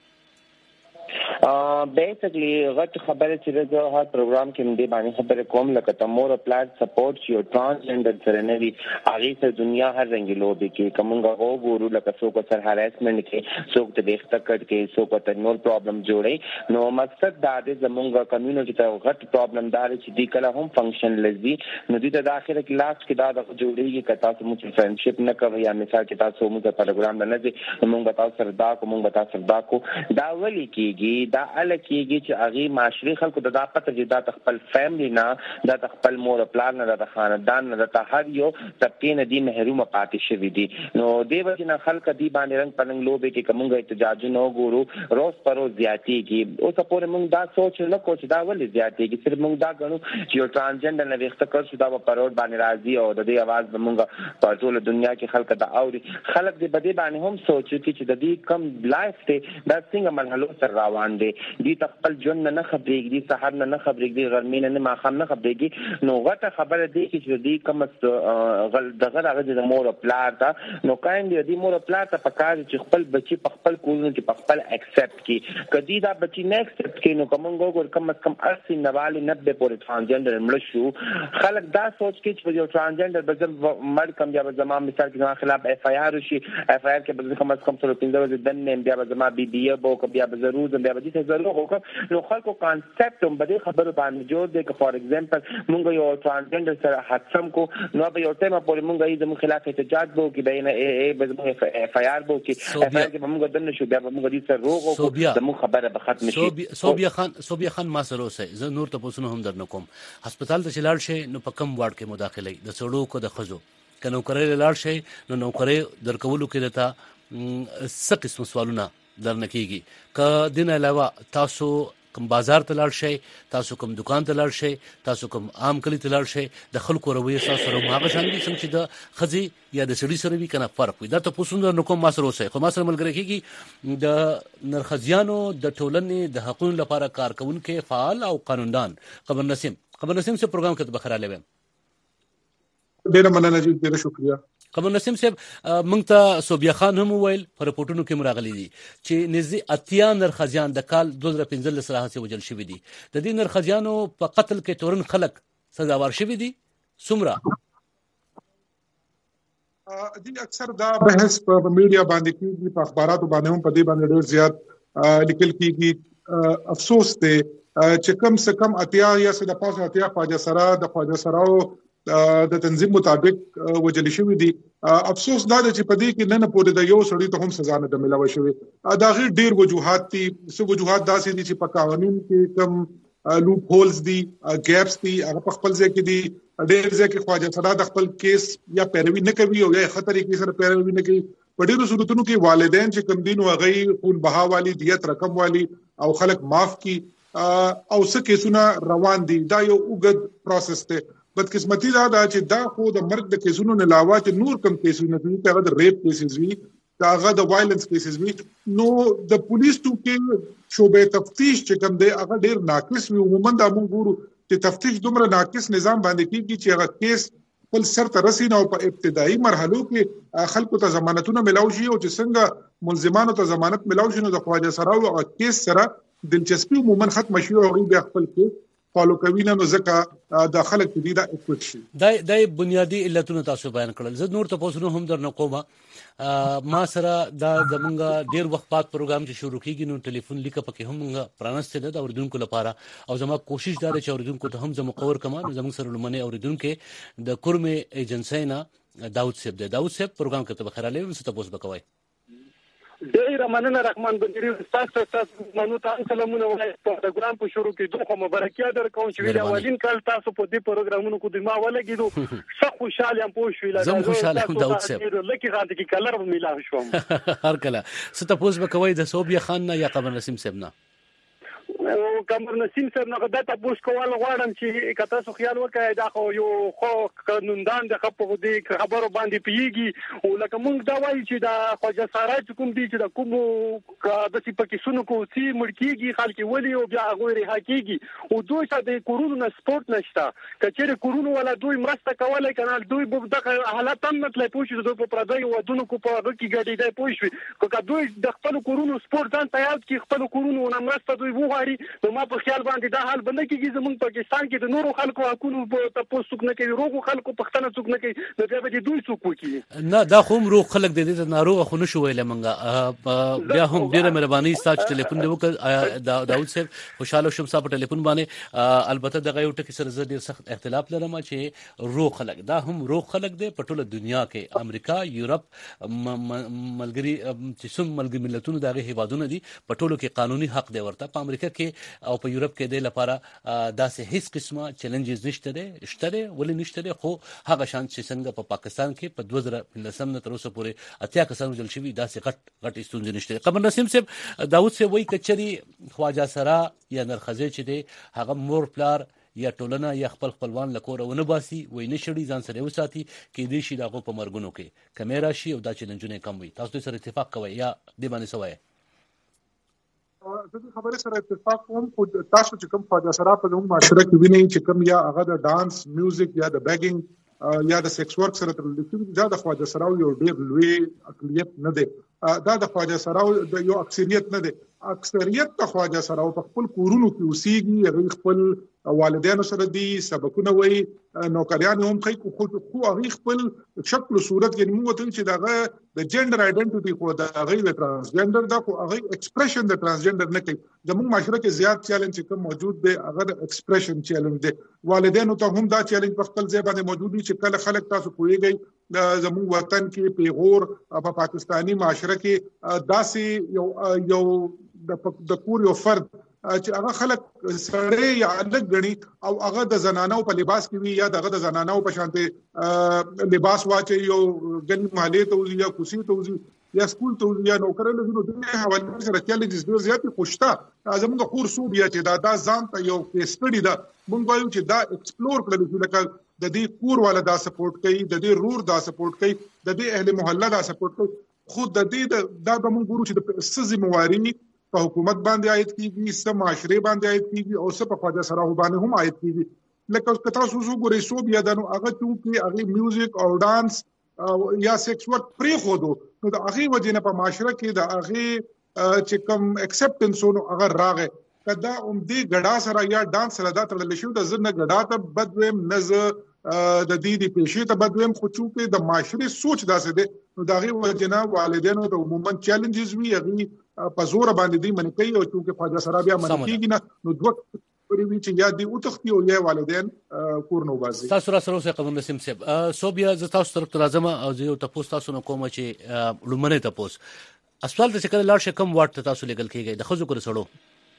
بیسیکلی غټ خبره چې د هر پروګرام کې مې باندې خبره کوم لکه تمور پلاټ سپورټ یو ترانسجنډر سره نه وي هغه سره دنیا هر رنګ لوبي کې کومه وګورو لکه څوک سر هراسمنت کې څوک د وخت کټ کې څوک ته نور پرابلم جوړي. نو مقصد دا د زمونږ کمیونټي ته غټ پرابلم دار چې دی کله هم فنکشن لذي نو د د اخر کې لاست کې دا د جوړيږي که تاسو مو فرندشپ نه کوي یا مثال کې تاسو مو په پروګرام نه دي موږ تاسو سره دا کوم تاسو سره دا کو دا ولي کېږي دا ال کېږي چې هغه معاشري خلکو د پته چې دا خپل فیملی نه دا خپل مور پلان نه د خاندان نه د هر یو طبقه نه دي محروم پاتې شوی دي. نو دی وجه نه خلک دی باندې رنګ پرنګ لوبي کې کومه احتجاج نه ګورو روز پر روز زیاتېږي. او څه پورې موږ دا سوچ نه کوو چې دا ولې زیاتېږي. صرف موږ دا غنو چې یو ترانسجنډر نه وخت کړ شو دا په روز باندې راځي او د دې आवाज موږ په ټول دنیا کې خلک دا اوري. خلک دې بده باندې هم سوچي چې د دې کم لایف ته دا څنګه مرحلو سره روان دي. دي خپل جون نه خبرېږي، دي سحر نه خبرېږي، غرمې نه ماخام نه خبرېږي. نو غټه خبره دی چې دې کوم غل دغه هغه د مور پلار دا نو کاندي دې مور پلار ته پکار چې خپل بچي په خپل کورونو کې په خپل اکسپټ کی کدی دا بچي نه اکسپټ کی نو کوم ګور کم از کم اسی نوالی نبه پورې ترانسجنډر مړ شو. خلک دا سوچ کې چې یو ترانسجنډر بزم مړ کم یا زمام مثال کې خلاف اف آی آر شي اف آی آر کې بزم کم از کم سره پنځه ورځې دن نه بیا زما بي بي بو کو بیا ضرور بیا به دې ضرور نو خلکو کانسپټ هم بده خبرو باندې جوړ دی که فار ایگزامپل مونږ یو ترانسجنډر سره حادثم کو نو به یو ټیم پورې مونږ یې زموږ خلاف احتجاج وو کې بینه ای ای به زموږ اف آی آر وو کې اف آی آر کې مونږ دنه شو بیا مونږ دې سره روغ او زموږ خبره به ختم شي.
صوبیا خان صوبیا خان ما سره اوسه زه نور ته پوښتنه هم درنه کوم. هسپتال ته چلاړ شي نو په کم وارډ کې مداخله د سړو کو د خزو کنو کرے لاړ شي نو نو کرے درکولو کې دتا څه قسم سوالونه درنه کیږي. ک دین علاوه تاسو کوم بازار ته لاړ شئ، تاسو کوم دکان ته لاړ شئ، تاسو کوم عام کلی ته لاړ شئ، د خلکو رویه سره سره هغه شان دي څنګه چې د خزي یا د سړي سره وی کنه فرق وي. دا ته پوسوند نو کوم مسره اوسه خو مسره ملګری کیږي د نرخزیانو د ټولنې د حقوقو لپاره کارکونکو فعال او قانوندان. قمر نسیم قمر نسیم سے پروګرام کې بخیر علی ویم.
ډیره مننه جی، ډیره شکریا.
قمر نسیم صاحب موږ ته صوبیا خان هم وویل په رپورټونو کې مراغلي دي چې نږدې اتیا نرخزیان د کال دوه زره پنځلس راهیسې وژل شوي دي. د دې نرخزیانو په قتل کې تورن خلک سزاوار شوي دي څومره؟
دي اکثر دا بحث په میډیا باندې کیږي، په اخباراتو باندې هم په دې باندې ډېر زیات لیکل کیږي. افسوس دی چې کم سے کم اتیا یا څه د پاسه اتیا خواجه سرا د خواجه سراو د تنظیم مطابق وجل شوی دي. افسوس دا چې په دې کې نه نه پورې د یو سړي ته هم سزا نه ملاوي شوی. دا غیر ډیر وجوهات دي، څه وجوهات داسې دي چې په قانون کې کم لوپ هولز دي، ګیپس دي، هغه په خپل ځای کې دي. ډیر ځای کې خواجه سرا د خپل کیس یا پیروي نه کوي او یا خطرې کې سره پیروي نه کوي. په ډیرو صورتونو کې والدین چې کم دین او هغه خون بها والی دیت رقم والی او خلک معاف کی او څه کیسونه روان دي. دا یو اوږد پروسس دی. بدقسمتي دا ده چې دا خو د مرګ د کیسونو نه علاوه چې نور کم کیسونه دي، هغه د ریپ کیسز وي، هغه د وایلنس کیسز وي. نو د پولیس تو کې شعبې تفتیش چې کوم دی هغه ډیر ناقص وي. عموما دا موږ ګورو چې تفتیش دومره ناقص نظام باندې کیږي چې هغه کیس خپل سر ته رسي نه او په ابتدایي مرحلو کې خلکو ته ضمانتونه ملاو شي او چې څنګه ملزمانو ته ضمانت ملاو شي نو د خواجه سرا او کیس سره دلچسپي عموما ختم شي او هغه خپل کیس فالو کوي نه. نو ځکه د خلک دې دا اکوټ شي. دا
د بنیادی علتونو تاسو بیان کړل. زه نور تاسو نو هم درنه کومه ما سره دا زمونږ ډیر وخت بعد پروګرام چې شروع کیږي نو ټلیفون لیکه پکې هم موږ پرانسته ده د اوریدونکو لپاره او زما کوشش دا چې اوریدونکو ته هم زمو مقور کما نو زموږ سره لمنه اوریدونکو د کورمه ایجنسی نه داود صاحب ده. داود صاحب پروګرام کې ته بخیر علي ست تاسو بکوي.
ډیر مننه رحمان بندری تاسو تاسو منو تاسو سلامونه وایي. پروګرام په شروع کې دوه مبارکي درکوم چې ویل اولین کال تاسو په دې پروګرامونو کې د ما ولګیدو څه خوشاله ام پوه شو.
زم خوشاله ام داود صاحب
لکه غاټ کې کلر ملا شوم.
هر کله ست تاسو بکوي د صوبیا خان نه یا قمر نسیم صاحب نه؟
قمر نسیم صاحب نه دا تاسو کول غواړم چې کته سو خیال وکړئ دا خو یو خو قانوندان د خپل دې خبرو باندې پیږي او لکه مونږ دا وایي چې دا خواجه سارا چې کوم دي چې د کوم د سی پاکستانو کو سی مړکیږي خلک ولي او بیا غوړي حقيقي او دوی څه د کورونا سپورت نشته. کچېره کورونا ولا دوی مرسته کولای کنه دوی په دغه حالت هم نه تلای پوښي دوی په پردای ودونو کو په هغه کې ګډي دی پوښي که دوی د خپل کورونا سپورت ځان تیار کی خپل کورونا مرسته دوی وغواړي نو ما په خیال باندې دا حال بنه کیږي. زمونږ پاکستان کې د نورو خلکو حقوقو په تاسو څوک نه کوي، روغو خلکو پښتنه څوک نه کوي، نو بیا به دوی څوک وکړي.
نه دا خو روغ خلک د دې ناروغ خو نشو ویل منګه. بیا هم ډیره مهرباني ستاسو ټلیفون دی وکړ داود صاحب. خوشاله شوم صاحب ټلیفون باندې. البته دغه یو ټکی سره زه ډیر سخت اختلاف لرم چې روغ خلک دا هم روغ خلک دی په ټوله دنیا کې. امریکا، یورپ، ملګری چې څوم ملګری ملتونو دغه هیوادونه دي په ټولو کې قانوني حق دی ورته. په امریکا کې او په یورپ کې د لپاره داسې هیڅ قسمه چیلنجز نشته دي شته ولې نشته دي خو هغه شان چې څنګه په پاکستان کې په دوه زره پنځلس نه تر اوسه پورې اتیا کسان وژل شوي داسې غټ غټ ستونزې نشته. قمر نسیم صاحب داود صاحب وایي کچري خواجه سرا یا نرخزی چې دی هغه مور پلار یا ټولنه یا خپل خپلوان لکور ونه باسي وای نه شړي ځان سره وساتي کې دې شي دغه په مرګونو کې کیمرا شي او دا چیلنجونه کم وي. تاسو سره اتفاق کوي یا دې باندې سوای؟
زه د خبرې سره اتفاق کوم. تاسو چې کوم خواجه سرا په زموږ معاشره کې وینئ چې کوم یا هغه د ډانس میوزیک یا د بیګینګ یا د سیکس ورک سره تړل شوی دا د خواجه سرا یو ډیر لوی اقلیت نه دی. دا د خواجه سرا د یو اکثریت نه دی. اکثریت د خواجه سرا په خپل کورونو کې اوسېږي، هغه خپل والدینو سره دي، سبقونه وایي، نوکریان هم کوي خو خو هغه خپل شکل او صورت کې موږ ته چې دغه د جندر آیډنټیټي خو د هغه د ترانسجندر دا خو هغه ایکسپریشن د ترانسجندر نه کوي. زموږ معاشره کې زیات چیلنج کوم موجود دی هغه د ایکسپریشن چیلنج دی. والدینو ته هم دا چیلنج په خپل ځای باندې موجود دي چې کله خلک تاسو کویږي زموږ وطن کې پیغور په پاکستانی معاشره کې داسې یو یو د کور یو فرد چې هغه خلک سړی یا الګ غني او هغه د زنانو په لباس کې وي یا دغه د زنانو په شانته لباس واچي یو ګن مالې ته یا کوسي ته یا سکول ته یا نوکر له نو د حواله سره چیلنجز ډیر زیات خوشتا. زموږ خور سو بیا چې دا د ځان ته یو کیسټډي دا مونږ وایو چې دا ایکسپلور کړل چې لکه د دې کور والا دا سپورټ کوي، د دې رور دا سپورټ کوي، د دې اهل محله دا سپورټ کوي. خو د دې دا به مونږ ګورو چې د سزي مواري په حکومت باندې عاید کیږي، سم معاشره باندې عاید کیږي او سم په خواجه سرا باندې هم عاید کیږي. لکه کتا سوسو ګورې سو بیا دنو هغه چې هغه میوزیک او ډانس یا سیکس ورک پری خودو نو د هغه وجنه په معاشره کې د هغه چې کوم اکسپټنس نو اگر راغی کدا هم دې غډا سره یا ډانس سره دا تړل شو د زنه غډا ته بدویم نز د دې د پیشې ته بدویم خو چې د معاشري سوچ داسې دی نو دا غي وجنه والدینو ته عموما چیلنجز وی هغه په زور باندې دی منی کوي او چې خواجه سره بیا منی کیږي نه نو دوه پرې وی چې یا دی او تختی او یا والدین کور نو باسي
تاسو را سره اوسه قبول نسیم صاحب سو بیا ز تاسو طرف راځم او زه تاسو تاسو نو کوم چې لمنه تاسو اسپیټال ته څنګه لاړ شکم واټ تاسو لګل کیږي د خزو کور سړو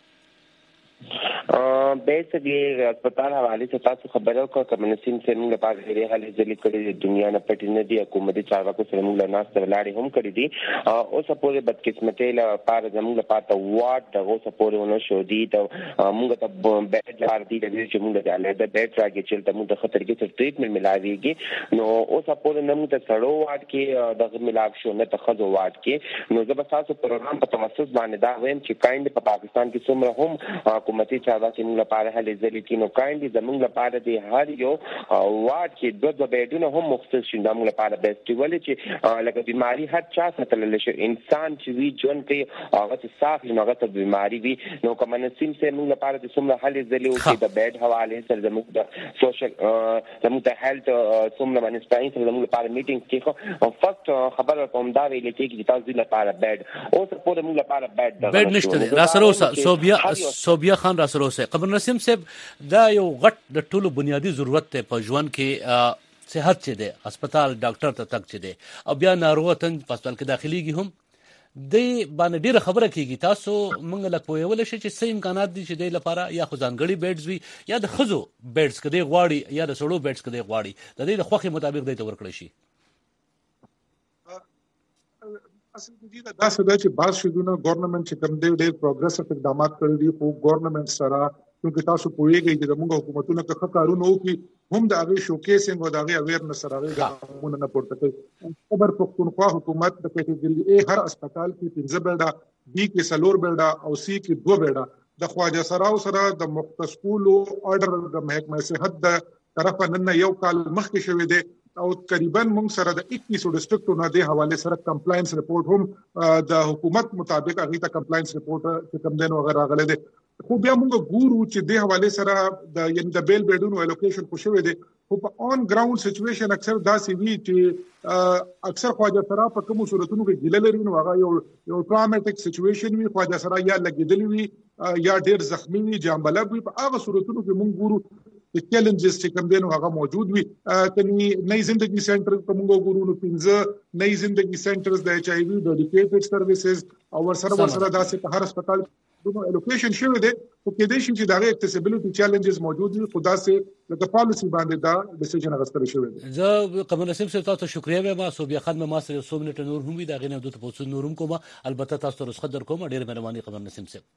بیسیکلی هسپتال حواله ته تاسو خبرو کو کمنسیم سے موږ لپاره ډېرې هلې ځلې کړې د دنیا نه پټې نه دي حکومتي چارواکو سره موږ له ناس سره لاړې هم کړې دي او سپورې بدقسمتۍ لپاره زموږ لپاره واټ دغه سپورې ونه شو دي ته موږ ته بیډ لار دي چې موږ ته علاوه بیډ راګي چې ته موږ د خطر کې ټریټمنټ ملاويږي نو او سپورې نه موږ ته سړو واټ کې دغه ملاو شو نه ته خزو واټ کې نو زه به تاسو پروګرام په تمسس باندې دا وایم چې کایند په پاکستان کې څومره هم حکومتي چارواکي لپاره هلې ځلې کې نو کایندې زموږ لپاره د هر یو واټ کې دوه دوه بیډونه هم مختص شي زموږ لپاره بیسټ ولې چې لکه بیماری هر چا ساتل شي انسان چې وی جون کې هغه څه صاف نه هغه ته بیماری وي نو کوم نسیم سه موږ لپاره د څومره هلې ځلې او چې د بیډ حواله سره زموږ د سوشل زموږ د هیلث څومره باندې سپاین سره زموږ لپاره میټینګ کې خو فرست خبر کوم دا ویل چې تاسو لپاره بیډ او سپورت موږ لپاره بیډ
بیډ نشته را سره صوبیا صوبیا خان را سره قبر نسیم صاحب دا یو غټ د ټولو بنیادی ضرورت ته په ژوند کې صحت چي دي هسپتال ډاکټر ته تک چي دي او بیا ناروغ ته په هسپتال کې داخليږي هم د باندې ډیره خبره کیږي تاسو موږ له کویول شي چې سې امکانات دي چې د لپاره یا خزانګړي بیډز وي یا د خزو بیډز کده غواړي یا د سړو بیډز کده غواړي د دې د خوخي مطابق د تور کړی شي
اصل کې دا څه چې باز شګونه ګورنمنت چې کوم دی ډېر پروګرسیو اقدامات کړی دي خو ګورنمنت سره چې تاسو پوهیږئ چې د موږ حکومتونو کې کارونه وکړي هم د هغه شوکیسینګ او د هغه اویرنس سره هغه مونږ نه پورته کوي خبر پښتونخوا حکومت د کیټګری ا هر هسپتال کې پنځه بیډه بی کې سلور بیډه او سی کې دوه بیډه د خواجه سراو سره د مختص کولو آرډر د محکمه صحت د طرفه نن یو کال مخکې شوې ده او تقریبا موږ سره د اکیس ډیسټریکټونو د حواله سره کمپلاینس رپورټ هم د حکومت مطابق هغه ته کمپلاینس رپورټ چې کم دین وغیرہ غلې ده خو بیا موږ ګورو چې د حواله سره د یعنی د بیل بیډونو الوکیشن خو شوې ده خو په اون ګراوند سچويشن اکثر داسې وی چې اکثر خواجه سره په کوم صورتونو کې ګیله لري نو هغه یو یو ټراوماتیک سچويشن وی خواجه سره یا لګیدلی وی یا ډیر زخمی وی جامبلګ وی په هغه صورتونو کې موږ ګورو د چیلنجز چې کوم دین هغه موجود وي کني نئی زندگی سنټر کوم ګورو نو پنځه نئی زندگی سنټرز د ایچ آی وی ډیډیکیټډ سرویسز او ورسره ورسره داسې په هر هسپتال دغه الوکیشن شوی دی خو کې دې شي چې دغه اکسیسیبিলিټي چیلنجز موجود دي خدا سه لکه پالیسی باندې دا ډیسیژن غوښتل شوی دی
زه قمر نسیم صاحب تاسو شکریا وایم صوبیا خان ما سره سو منټ نور هم وي دا غنه د تاسو نورم کوم البته تاسو رسخت در کوم ډیر مهرباني قمر نسیم صاحب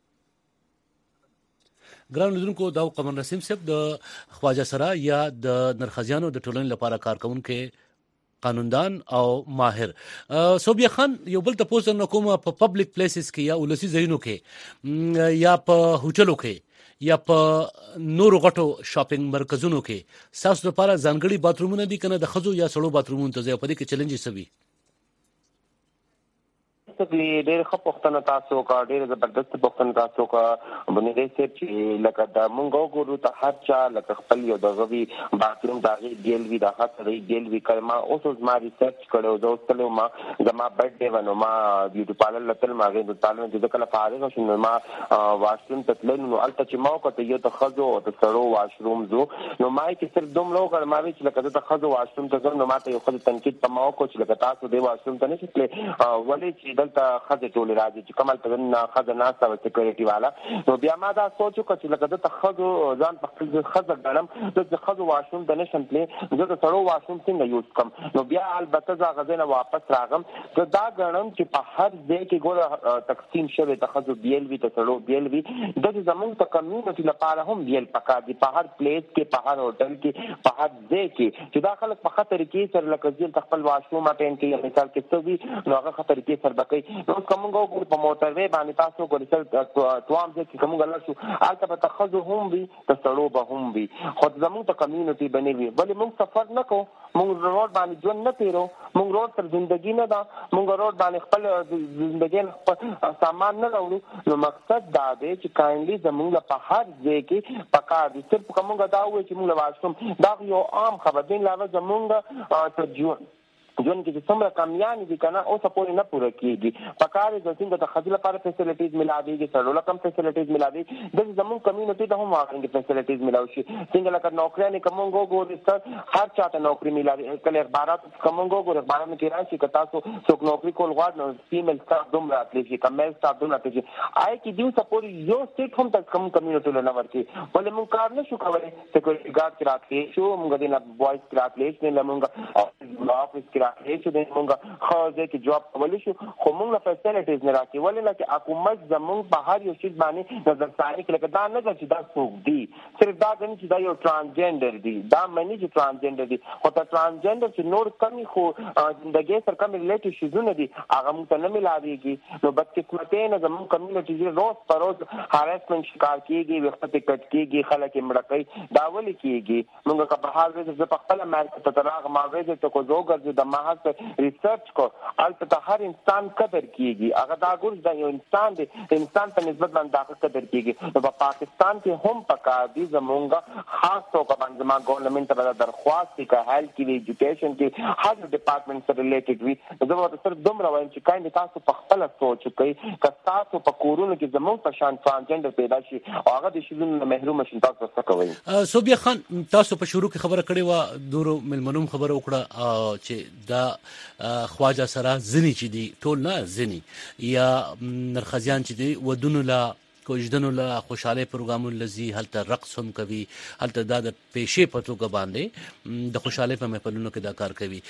ګران لیدونکو دا قمر نسیم صاحب د خواجه سرا یا د نرخزیانو د ټولنې لپاره کارکونکو قانوندان او ماهر صوبیا خان یو بل تاسو نه کوم په پبلک پلیسز کې یا ولسی ځایونو کې یا په هوټلو کې یا په نورو غټو شاپینګ مرکزونو کې تاسو لپاره ځانګړي باترومونه دي کنه د خزو یا سړو باترومونو ته ځای په دې کې چیلنج سوي
تکلی ډېر ښه پوښتنه تاسو کا ډېر زبردست پوښتنه تاسو کا بنې دې چې لکه دا مونږ ګورو ته هر چا لکه خپل یو دغه وی باتروم داغي ګیل وی دغه سره ګیل وی کلمه اوس ما ریسرچ کړو زه اوس ما زما برډ ډے ونه ما بیوټی پارلر لتل ما غي د تعلیم د کله فارغ شوم ما واشروم تتل نو الته چې ما کو ته یو ته خزو او ته سړو واشروم زو نو ما کې صرف دوم لو کړ ما چې لکه ته خزو واشروم ته نو ما ته یو خزو تنقید په ما کو چې لکه تاسو دی واشروم ته نشئ ولې چې ته خزه ټول راځي چې کمال ته نه خزه ناسه او سکیورټي والا نو بیا ما دا سوچو چې لکه ته خزو ځان په خپل خزه غړم ته خزو واشروم د نشم پلی زه د سړو واشروم څنګه یوز کوم نو بیا البته ځا غزنه واپس راغم ته دا غړم چې په هر ځای کې ګور تقسیم شوی ته خزو بیل وی ته سړو بیل وی د زمونږ ته کمیونټي لپاره هم بیل پکا دي په هر پلیس کې په هر هوټل کې په هر ځای کې چې دا خلک په خطر کې سره لکه ځین خپل واشروم اټین کوي مثال کې څه وی نو هغه خطر کې سره بکې کوي. نو کوم غو په موټر وې باندې تاسو ګورئ توام چې کوم غلا شو البته په تخزو هم وي تسړو به هم وي خو زموږ ته کمیونټي بنوي بلې موږ سفر نه کوو موږ روډ باندې ژوند نه تیرو موږ روډ تر ژوندۍ نه ده موږ روډ باندې خپل ژوندۍ سامان نه راوړو. نو مقصد دا دی چې کاینلی زموږ په هر ځای کې پکار دي صرف کومه دا وایي چې موږ واشوم دا یو عام خبر دی علاوه زموږ ته ژوند ژوند کې چې څومره کامیان دي کنه اوس پورې نه پوره کیږي پکار دي چې د خځو لپاره فیسیلیټیز ملاويږي سړو لپاره فیسیلیټیز ملاوي د زموږ کمیونټي ته هم واقعي فیسیلیټیز ملاوي شي څنګه لکه نوکریانه کومو ګوري ستاسو هر چاته نوکری ملاوي کله اخبارات کومو ګوري اخبارات کې راشي که تاسو څوک نوکری کول غواړئ نو فیمیل سټاف دوم راتلی شي کمیل سټاف دوم راتلی شي آی کې دیو سپوري یو سټیټ هم تاسو کوم کمیونټي له نور کې ولې مونږ کار نشو کولای سکیورټي ګارد کې راتلی شو مونږ د نه بوایز کې راتلی شو نه مونږ افیس کې راتلی شو خو ځکه جواب کولی شو خو موږ له فیسیلیټیز نه راکې ولې لکه حکومت زموږ په هر یو شي باندې نظر ثاني کې لکه دا نه چې دا څوک دی صرف دا غواړي چې دا یو ترانسجنډر دی دا معنی چې ترانسجنډر دی خو دا ترانسجنډر چې نور کمی خو زندګي سره کم ریلیټیو شیزونه دي هغه موږ ته نه ملاويږي. نو بدقسمتۍ نه زموږ کمیونټي روز پر روز هاراسمنټ شکار کیږي وخت ته کټ کیږي خلک یې مړ کوي دا ولې کیږي موږ که په حال ورځ په خپل امریکا ته تراغ ما ورځ ته کو زوګر د ماهر ریسرچ کو البته هر انسان قدر کیږي هغه دا ګور دا یو انسان دی انسان په نسبت باندې دا قدر کیږي. نو په پاکستان کې هم پکار دي زمونږه خاص توګه باندې ما ګورنمنت ته درخواست کوي هیلث کې ایجوکیشن کې هر ډپارټمنټ سره ریلیټډ وي زه به صرف دومره وایم چې کاین تاسو په خپل سوچ کوي که تاسو په کورونو کې زموږ په شان ترانسجنډر پیدا شي او هغه د شیزونو محروم شي تاسو څه کوي.
صوبیا خان تاسو په شروع کې خبره کړې و دورو ملمنوم خبره وکړه چې دا خواجه سره زنی چې دی ټول نه زنی یا نرخزیان چې دی ودونو لا کوجدنو لا خوشاله پروګرامونه لذي هلته رقص هم کوي هلته دا د پېښې په توګه باندې د خوشاله په محفلونو کې دا کار کوي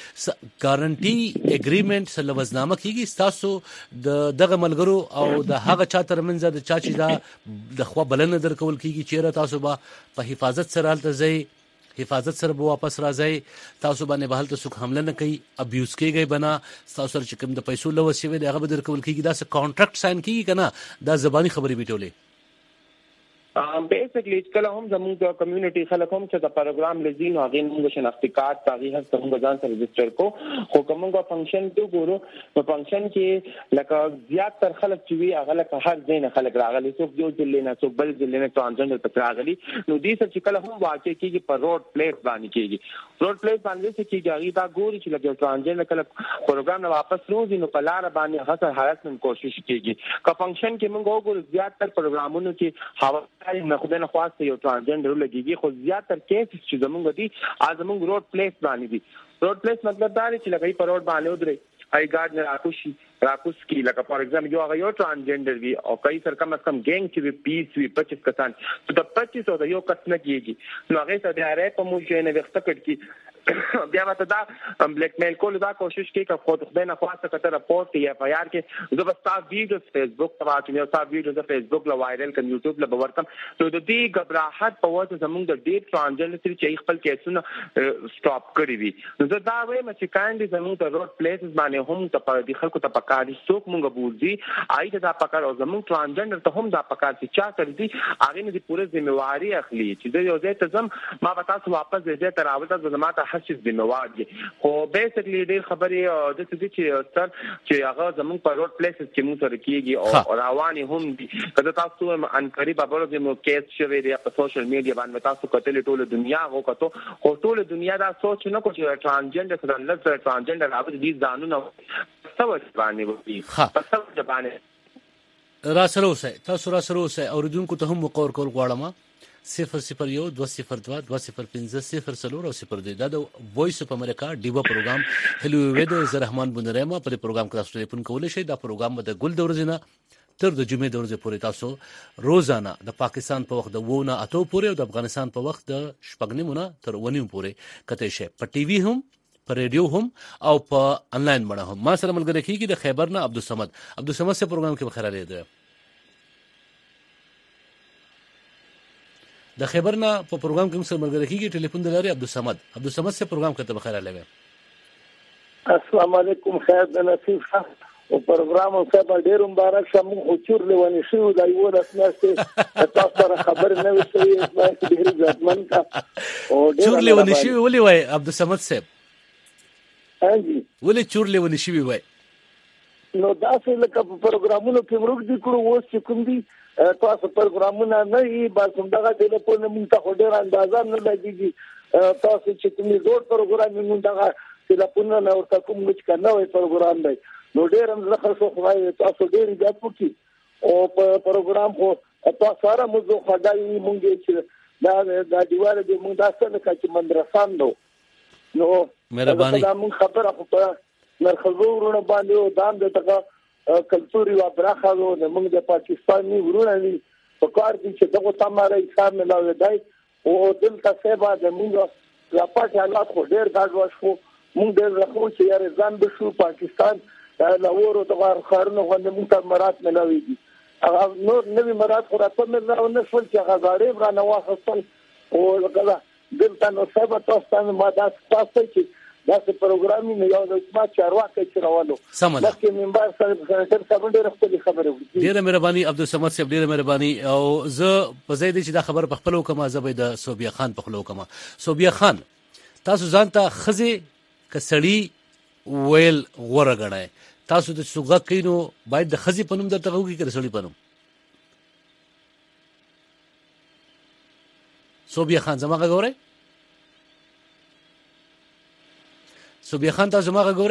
ګارانټي اګریمنت سره لوزنامه کیږي تاسو د دغه ملګرو او د هغه چا ترمنځ د چا چې دا د خوا بلنه درکول کیږي چیرې تاسو به په حفاظت سره هلته ځئ حفاظت سره به واپس راځي تاسو باندې به هلته څوک حمله نه کوي ابیوز کیږي بنا تاسو سره چې کوم د پیسو لوسې وي هغه به درکول کیږي دا څه کانټراکټ ساين کیږي کنه دا زبانی خبرې بیٹولې
بیسیکلی کله هم زموږ د کمیونټي خلک هم چې د پروګرام لذین او غین موږ شناختی کارت تاغي هر څنګه ځان سره رجسٹر کو خو کومه فنکشن ته ګورو په فنکشن کې لکه زیات تر خلک چې وی هغه لکه هر ځین خلک راغلي څوک یو ځل نه څوک بل ځل نه ترانسجنډر تک راغلي نو دې څه چې کله هم واقع کیږي په روډ پلیټ باندې کیږي روډ پلیټ باندې چې کیږي دا ګوري چې لکه ترانسجنډر کله پروګرام نه واپس روزي نو په لار باندې هڅه هراسمنټ کوشش کیږي که فنکشن کې موږ وګورو زیات تر پروګرامونو کې هوا نه خدای نه خاص یو ترانسجنډر لګيږي خو زیاتره کیس چې زمونږ دي ازمونږ روډ پلیس باندې دي روډ پلیس مطلب دا دی چې لکه په روډ باندې ودرې آی ګارد نه راکوشي راکوس کی لکه فار ایگزامپل یو هغه یو ترانسجنډر وی او کای سر کم از کم ګینګ چې وی پیس وی پچیس کسان ته د پچیس او د یو کس نه کیږي نو هغه ته د اره په موږ نه وخت کټ کی بیا ماته دا بلیک میل کول دا کوشش کوي چې خود خدای نه خواسته کته راپورټ یا اف آی آر کې زه بس تاسو ویډیوز فیسبوک ته واچوم یا تاسو ویډیوز فیسبوک لا وایرل کړم یوټیوب لا ورکم نو د دې غبرهټ په وجه زموږ د ډیپ ترانسجنډر چې خپل کیسونه سټاپ کړی وي نو زه دا وایم چې کاندي زموږ د روډ پلیسز باندې هم ته په دې خلکو ته پکاري څوک مونږ بوزي آی ته دا پکار او زموږ ترانسجنډر ته هم دا پکار چې چا کړی دي هغه نه دي پوره ذمہواری اخلي چې یو ځای ته زم ما به تاسو واپس دې ته راوړم زما ته هر څه ذمہوار دي خو بیسیکلی ډېر خبرې د څه چې سر چې هغه زموږ په روډ پلیسز کې موږ سره کیږي او رواني هم دي کله تاسو ان قریب به ورته مو کیس شوی دی په سوشل میډیا باندې تاسو کتل ټول دنیا وکړو خو ټول دنیا دا سوچ نه کوي چې ترانسجنډر سره لږ ترانسجنډر راوځي دي ځانونه څه باندې وي په څه باندې
را سره اوسه تاسو را سره اوسه اوریدونکو ته هم وقور کول غواړم صفر صفر یو دو صفر دو دو صفر پنځه صفر سلور او صفر دوی دا د وایس اف امریکا ډیوا پروګرام هلو وید ز رحمان بنرما پر پروګرام کې تاسو ټلیفون کولای شئ دا پروګرام د ګل دورزنه تر د جمعې د ورځې پورې تاسو روزانه د پاکستان په وخت د وونه اتو پورې او د افغانستان په وخت د شپږنیمونه تر ونیو پورې کته شي په ټي وي هم په ریډیو هم او په انلاین باندې هم ما سره ملګری کیږي د خیبر نه عبدالصمد عبدالصمد سے پروګرام کې بخیر لري د خیبر نه په پروګرام کې سره ملګری کیږي ټلیفون دلاري عبدالصمد عبدالصمد سے پروګرام کې ته بخیر لري
السلام علیکم خیر د نصیب او پروګرام صاحب ډیر مبارک شه. موږ چور لونی شو دا یو لاس نهسته تاسو سره خبر نه وسی تاسو ډیر ځمن کا او
چور لونی شو ولي وای عبد الصمد صاحب؟
هاجي
ولي چور لونی شو وای؟
نو دا څه لکه پروګرامونو کې ورګ دي کړو اوس چې کوم دي تاسو پروګرامونه نه یي بس همدغه ټلیفون موږ ته ډیر اندازه نه لګيږي تاسو چې کومې زوړ پروګرام موږ دغه ټلیفون نه ورته کوم چې کنه وای پروګرام دی نو ډیر هم زخه شو خدای تاسو ډیر زیات وکړي او په پروګرام خو تاسو سره موږ خدای مونږ چې دا د دیواله د موږ داسته نه چې مدرسان نو نو
مهرباني
دا موږ خبره خو په مرخصو ورونه باندې او دام د تګه کلتوري او برخه نو موږ د پاکستاني ورونه دي په کار کې چې دغه تماره حساب ملاوي دی او دلته سبا د موږ لا پاتې حالات خو ډیر غاډ وشو موږ ډیر راخو چې یاره ځان بشو پاکستان لا ورو د خارونو باندې موږ ته مراد ملاوي دي هغه نور نوی مراد خو راته نه نه شول چې هغه غاړې را نه واخستل او لکه دلته نو سبا تاسو ما دا تاسو چې دا پروګرامي نه یو د ما چارواکي چې راوالو لکه منبر سره سره سره ډېر خپل خبره وکړي.
ډېر مهرباني عبد الصمد صاحب ډېر مهرباني او زه په ځای دي چې دا خبر په خپل کومه زبې د صوبیا خان په خپل کومه. صوبیا خان تاسو ځان ته خزي کسړی ویل غوړه غړای تاسو د سوغه کینو باید د خزي پنوم درته غوږی کړی سړی پنوم. صوبیا خان زماغه ګورئ صوبیا خان تاسو زماغه ګورئ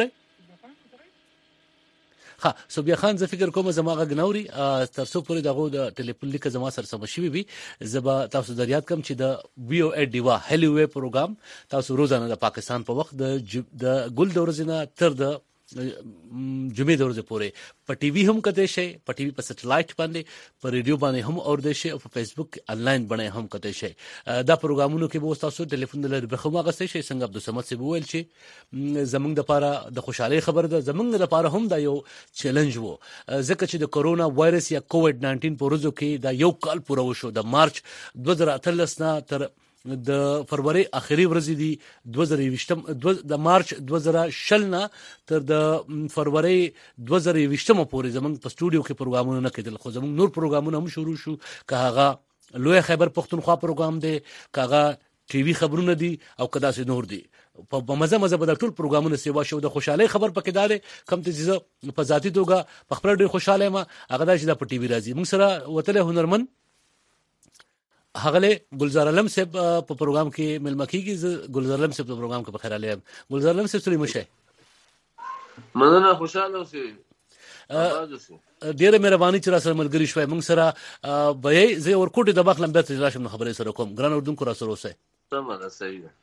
ها صوبیا خان زه فکر کوم زماغه غنوري ترڅو پورې دغه د ټلیفون لیک زما سره سم شي وي زبا تاسو دریات کم چې د وی او ای ډیوا هلی وی پروګرام تاسو روزانه د پاکستان په وخت د د ګل د ورځې نه تر د جمعې د ورځې پورې په ټي وي هم کته شي په ټي وي په سټلایټ باندې په ریډیو باندې هم اوردې شي او په فیسبوک انلاین باندې هم کته شي. دا پروګرامونو کې به تاسو ټلیفون لري به خو غسې شي څنګه عبد الصمد سی وویل چې زمونږ د پاره د خوشحالي خبر ده زمونږ د پاره هم دا یو چیلنج وو ځکه چې د کورونا وایرس یا کووډ ناینټین په ورځو کې دا یو کال پوره وشو د مارچ دوه زره اتلس نه تر د فروری اخري ورځې دي دوه زره یوشتم د مارچ دوه زره شل نه تر د فروری دوه زره یوشتم پورې زمونږ په سټوډیو کې پروګرامونه نه کېدل خو زمونږ نور پروګرامونه هم شروع شو که هغه لوی خیبر پختونخوا پروګرام دی که هغه ټي وي خبرونه دي او کدا سي نور دي په مزه مزه به د ټول پروګرامونو سیوا شو د خوشحالي خبر پکې دار کم ته چې په ذاتي توګه په خپل ډېر خوشاله ما هغه د چې د ټي وي راځي موږ سره وتله هنرمن هغه ګلزار علم صاحب په پروګرام کې ملمکیږي ګلزار علم صاحب په پروګرام کې بخیر علیم ګلزار علم صاحب سلیم شه
مننه خوشاله اوسئ
ډیره مهرباني چې را سره ملګری شوي موږ سره به زه ورکوټي د باخلم به تاسو راشم خبرې سره کوم ګران اردوونکو را سره اوسئ.
تمام ده صحیح ده.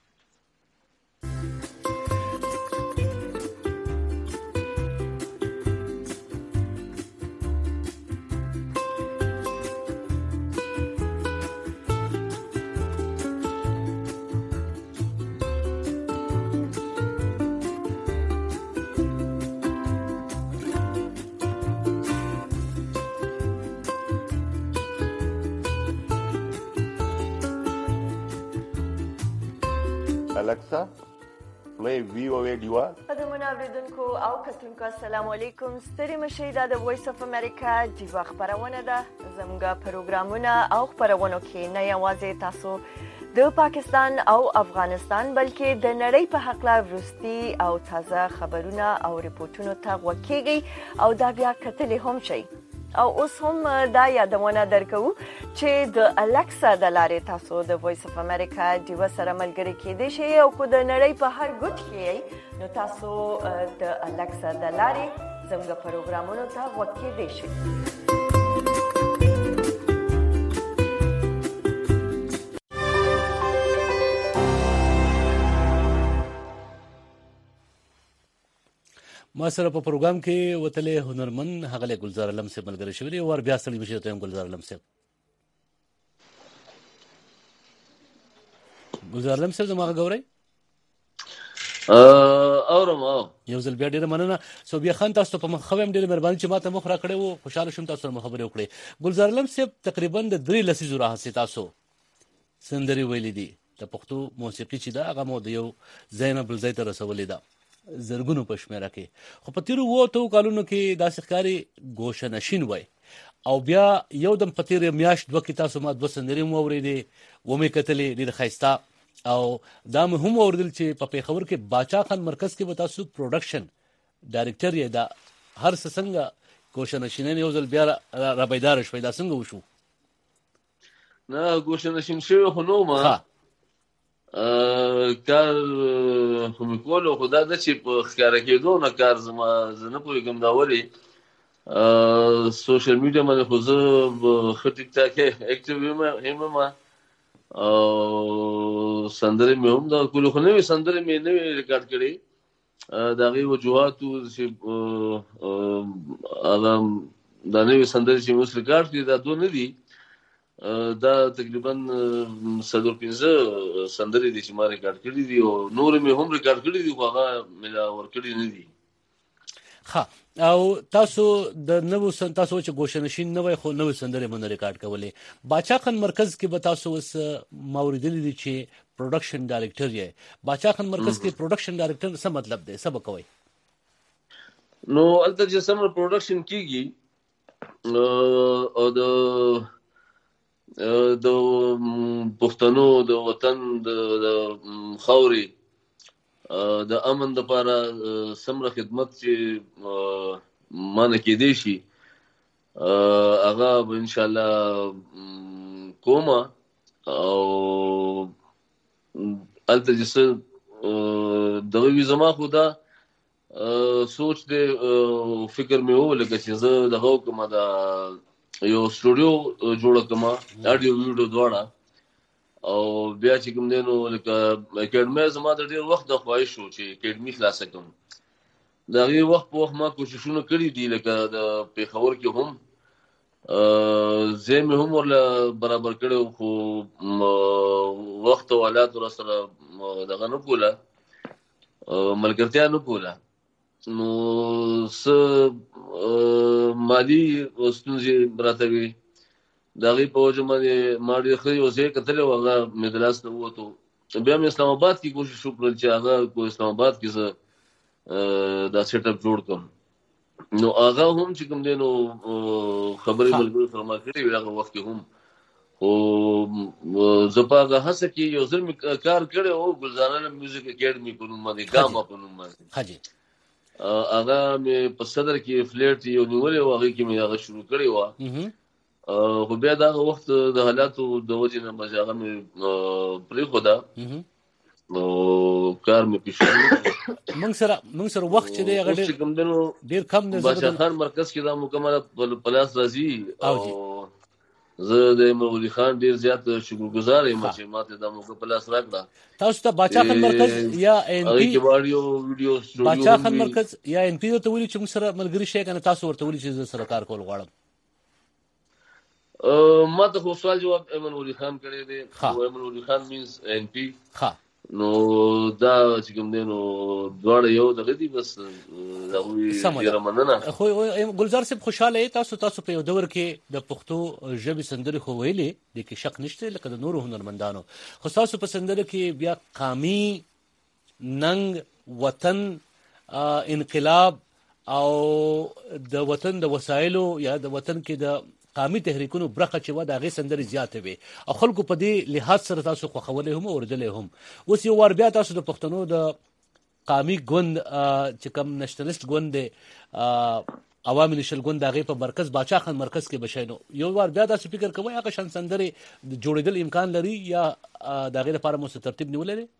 Alexa, play V O A Diva.
قدمونه اوریدونکو او کتونکو السلام علیکم ستړي مشئ دا د وایس اف امریکا دیوا خبرونه ده زموږ پروګرامونه او خبرونه کې نه یوازې تاسو د پاکستان او افغانستان بلکې د نړۍ په حق لا ورستي او تازه خبرونه او ریپورتونو ته وکیږي او دا بیا کتلې هم شي او اوس هم دا یادونه درکو چې د الکسا د لارې تاسو د وایس اف امریکا دیوا سره ملګری کېدئ شئ او کو د نړۍ په هر ګوټ کې نو تاسو د الکسا د لارې زموږ پروګرامونو ته وکیدئ شئ. ما سره په پروګرام کې وتلې هنرمن هغه ګلزار علم صاحب ملګری شوی او بیا ستړي مشي ته ګلزار علم صاحب ګلزار علم صاحب زما غوړی
ا اورم او
یو ځل بیا ډیره مننه صوبیا خان تاسو په مخویم ډیره مهرباني چې ماته مخ را کړې وو خوشاله شوم تاسو سره خبرې وکړې. ګلزار علم صاحب تقریبا د درې لسیزو راهسي تاسو سندري ویلې دي د پښتو موسیقي چې دا هغه مو د یو زینب الزیت رسولې ده زرګونو په شمیره کې. خو په تیرو وو تو کالونو کې داسې ښکاري ګوشه نشین وای او بیا یو دم په تیرې میاشت دوه کې تاسو ما دوه سندرې مو اورېدې ومې کتلې ډېرې ښایسته او دا مې هم اوریدل چې په پېښور کې باچا خان مرکز کې به تاسو پروډکشن ډایرکټر یې دا هر څه څنګه ګوشه نشینان یو ځل بیا را بیداره شوئ دا څنګه وشو؟
نه ګوشه نشین شوی خو نه وم کار خو مې کولو خو دا ده چې په ښکاره کېدو نه کار زما زه نه پوهېږم دا ولې سوشل میډیا باندې خو زه ښه ټیک ټاک اکټیو یم او سندرې مې هم دا کولو خو نوې سندرې مې نوې ریکارډ کړې د هغې وجوهاتو چې هغه دا نوې سندرې چې مې اوس ریکارډ کړي دا دوه نه دي دا تقریبا څلور پنځه سندرې دي چې ما ریکارډ کړي دي او نورې مې هم ریکارډ کړي دي خو هغه مې لا ورکړي نه دي.
ښه او تاسو د نوو تاسو چې ګوشه نشین نه وای خو نوې سندرې مو نه ریکارډ کولې. باچا خان مرکز کې به تاسو اوس ما اورېدلي دي چې پروډکشن ډایرکټر یې. باچا خان مرکز کې پروډکشن ډایرکټر څه مطلب دی؟ څه به کوئ؟
نو هلته چې څومره پروډکشن کېږي او د د پښتنو د وطن د خاورې د امن دپاره څومره خدمت چې مانه کېدی شي هغه به انشاءالله کومه او هلته چې څه دغه وي زما خو دا سوچ دی فکر مې و لکه چې زه دغه وکړمه دا یو سټوډیو جوړه کړمه اډیو ویډیو دواړه او بیا چې کوم دی نو لکه اکیډمي زما د ډېر وخت د خواهش و چې اکیډمي خلاصه کړم. د هغې وخت په وخت ما کوششونه کړي دي لکه د پېښور کې هم ځای مې هم ورله برابر کړی خو وخت او حالات راسره دغه نه کوله ملګرتیا نه کوله نو څه مالي ستونزې راته وي د هغې په وجه باندې ما ډېر ښه یو ځای کتلی و هغه مې د لاس نه ووتو. بیا مې اسلام آباد کې کوشش وکړل چې هغه په اسلام آباد کې زه دا سیټ اپ جوړ کړم نو هغه هم چې کوم دی نو خبرې ملګرو سره ما کړې وې هغه وخت کې هم خو زه په هغه هڅه کې یو ځل مې کار کړی و ګلزاره میوزیک اکیډمي په نوم باندې ګاما په نوم باندې هغه مې په صدر کې فلیټ یو نیولې و هغې کې مې هغه شروع کړې وه خو بیا دغه وخت د حالاتو د وجې نه بس هغه مې پرېښوده نو کار مې پیښو
موږ سره موږ سره وخت چې دی هغه ډېر کم دی.
باچا خان مرکز کې دا مکمله په لاس راځي او زه د مولوي خان ډېر زیات شکرګزار یم چې ماته دا موقع په لاس راکړه.
تاسو ته باچا خان مرکز یا ان پی باچا خان مرکز یا ان پی ته ویلي چې موږ سره ملګري شئ که نه تاسو ورته ویلي چې زه سره کار کول غواړم؟
ما ته خو سوال جواب ایمن ولی خان کړی دی او ایمن ولی خان مینز ان پی نو دا چې کوم دی نو دواړه یو دغه دي بس هغوی ډېره مننه.
خو ګلزار صاحب خوشحاله یې تاسو تاسو په یو دور کې د پښتو ژبې سندرې خو ویلې دې کې شک نشته لکه د نورو هنرمندانو خو تاسو په سندره کې بیا قامي ننګ وطن انقلاب او د وطن د وسایلو یا د وطن کې د قامي تحریکونو برخه چې وه د هغې سندرې زیاتې وې او خلکو په دې لحاظ سره تاسو خوښولی هم اورېدلی هم. اوس یو وار بیا تاسو د پښتنو د قامي ګوند چې کوم نشنلیسټ ګوند دی عوامي نیشنل ګوند د هغې په مرکز باچا خان مرکز کې به شی نو یو وار بیا تاسو فکر کوئ هغه شان سندرې جوړېدل امکان لري یا د هغې لپاره مو څه ترتیب نیولی دی؟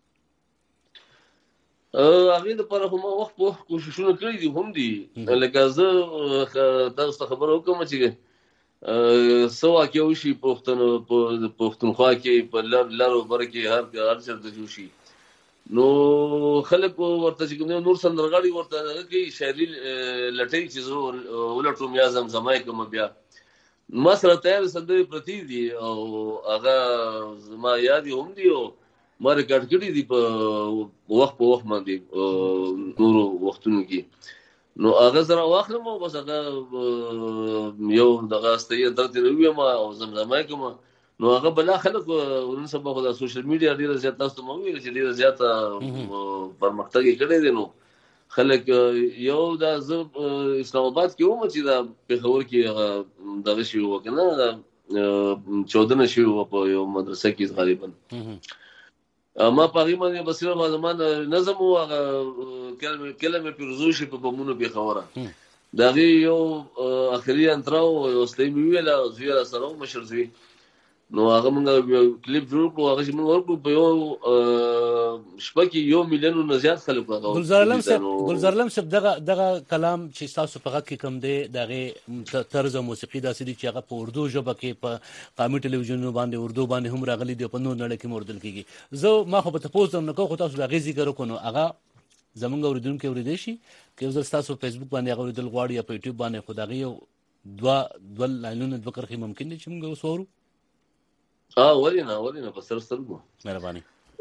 هغې دپاره خو ما وخت په وخت کوششونه کړي دي هم دي لکه زه تاسو ته خبره وکړم چې څه واقع وشي پښتونخوا کې په لر او بر کې هر هر چېرته جوړ شي نو خلک ورته چې کوم نور سندرغاړي ورته کوي شاعري لټوي چې زه ولټوم یا زمزمه یې کړم. بیا ما سره تیار سندرې پرتې دي او هغه زما یاد هم دي او ما ریکارډ کړي دي په وخت په وخت باندې نورو وختونو کې نو هغه زه راواخلم او بس هغه یو دغه استیه درته ووایم او زمزمه یې کړم نو هغه بلا خلک نن سبا خو د سوشل میډیا ډېره زیات تاسو ته مو وویل چې ډېره زیاته پرمختګ یې کړی دی نو خلک یو دا زه اسلام آباد کې وم چې دا پېښور کې دغه شی وکنه دا چودنه شی و په یو مدرسه کې غالبا ما په هغه باندې بصیر ما زمان نظم او کلمه کلمه پرزوشي په بمونو پېښوره دغه یو اخري انتراو او سلیم ویلا زیرا سره مشر زوی نو هغه موږ کلیپ جوړ کړو هغه چې موږ ورکړو په یو شپه کې یو میلیون نه زیات خلک راغلل.
ګلزار علم صاحب ګلزار علم صاحب دغه دغه کلام چې تاسو په غږ کې کوم دی دغه طرز موسیقي داسې دي چې هغه په اردو ژبه کې په قومي ټلویزیونونو باندې اردو باندې هم راغلي دي په نور نړۍ کې موردل کیږي. زه ما خو په تاسو نه کوم خو تاسو د غیزي ګرو کو نو هغه زمونږ اوریدونکو اوریدي شي چې زه تاسو فیسبوک باندې هغه اوریدل غواړي یا په یوټیوب باندې خدای یو دوا دول لاینونه د وکړخي ممکن دي چې موږ وسورو.
اه ولينا ولينا بسر سترګو
مهرباني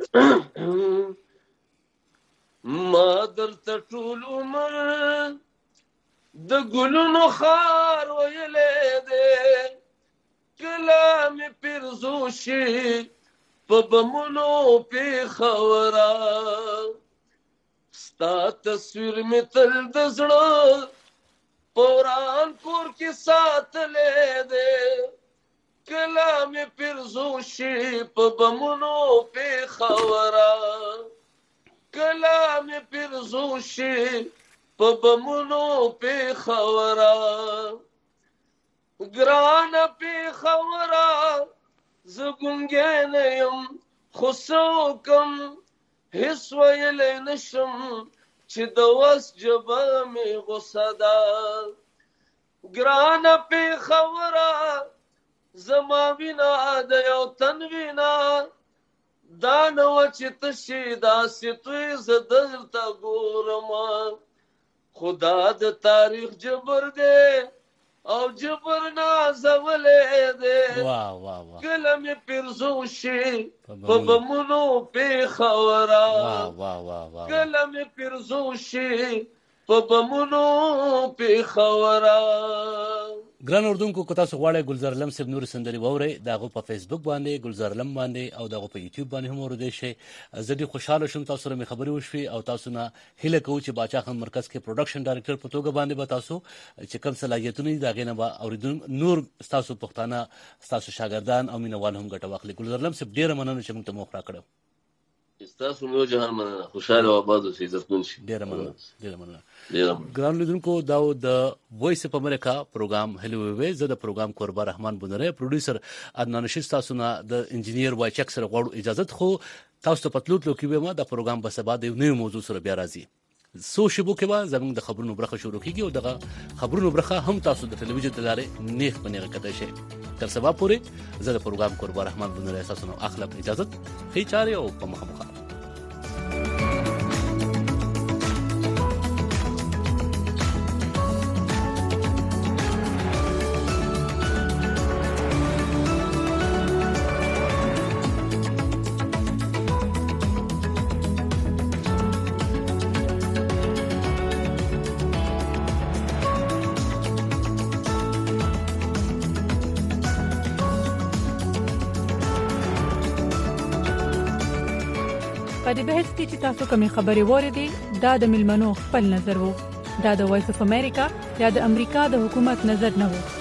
ما درته ټول عمر د ګلونو خار ویلې دې کلام پرزوشي په بمونو پېښوره ستا تصویر مې تل د زړه پوران کور کې ساتلې دې کلام پرزوشي په بمونو پېښوره کلام پرزوشي په بمونو پېښوره ګرانه پېښوره زه ګونګی نه یم خو څه وکم هېڅ ویلی نشم چې د وس ژبه مې غوسه ده ګرانه پېښوره زما وینا د یو تن وینا دا نه وه چې تشي داسې توی زه درته ګورم خو دا د تاریخ جبر دی او جبر نازولی دی کله مې پرزوشي په بمونو پېښوره کله مې پرزوشي په بمونو پېښوره.
ګران اردوونکو که تاسو غواړئ ګلزار علم صاحب نورې سندرې واورئ د هغو په فیسبوک باندې ګلزار علم باندې او د هغو په یوټیوب باندې هم واورېدی شئ. زه ډېر خوشحاله شوم تاسو سره مې خبرې وشوې او تاسو نه هیله کوو چې باچا خان مرکز کې پروډکشن ډایرکټر په توګه باندې به تاسو چې کوم صلاحیتونه دي د هغې نه به اورېدونکو نور ستاسو پښتانه ستاسو شاګردان او مینهوال هم ګټه واخلي. ګلزار علم صاحب ډېره مننه چې موږ ته موخ راکړی.
ستاسو نو جهان مننه خوشاله او آباد اوسئ عزتمن شئ.
ډېره مننه ډېره مننه. ګران لیدونکو دا د وایس اف امریکا پروګرام هلو وی زه د پروګرام کوربه رحمان بنره پروډوسر عدنان شیر تاسو نه د انجینیر وای چک سره غواړو اجازه خو تاسو ته پتلوت لو کې ما د پروګرام په سبا د نوې موضوع سره بیا راځي. سو شبو کې به زموږ د خبرونو برخه شروع کیږي او دغه خبرونو برخه هم تاسو د ټلویزیون د لارې نیغ په نیغه کتای شئ. تر سبا پورې زه د پروګرام کوربه رحمان بنره تاسو نه اخلم اجازه خې چاره او په مخه مخه.
په دې بحث کې چې تاسو کومې خبرې واورېدې دا د ملمنو خپل نظر وو دا د وایس اف امریکا یا د امریکا د حکومت نظر نه وو.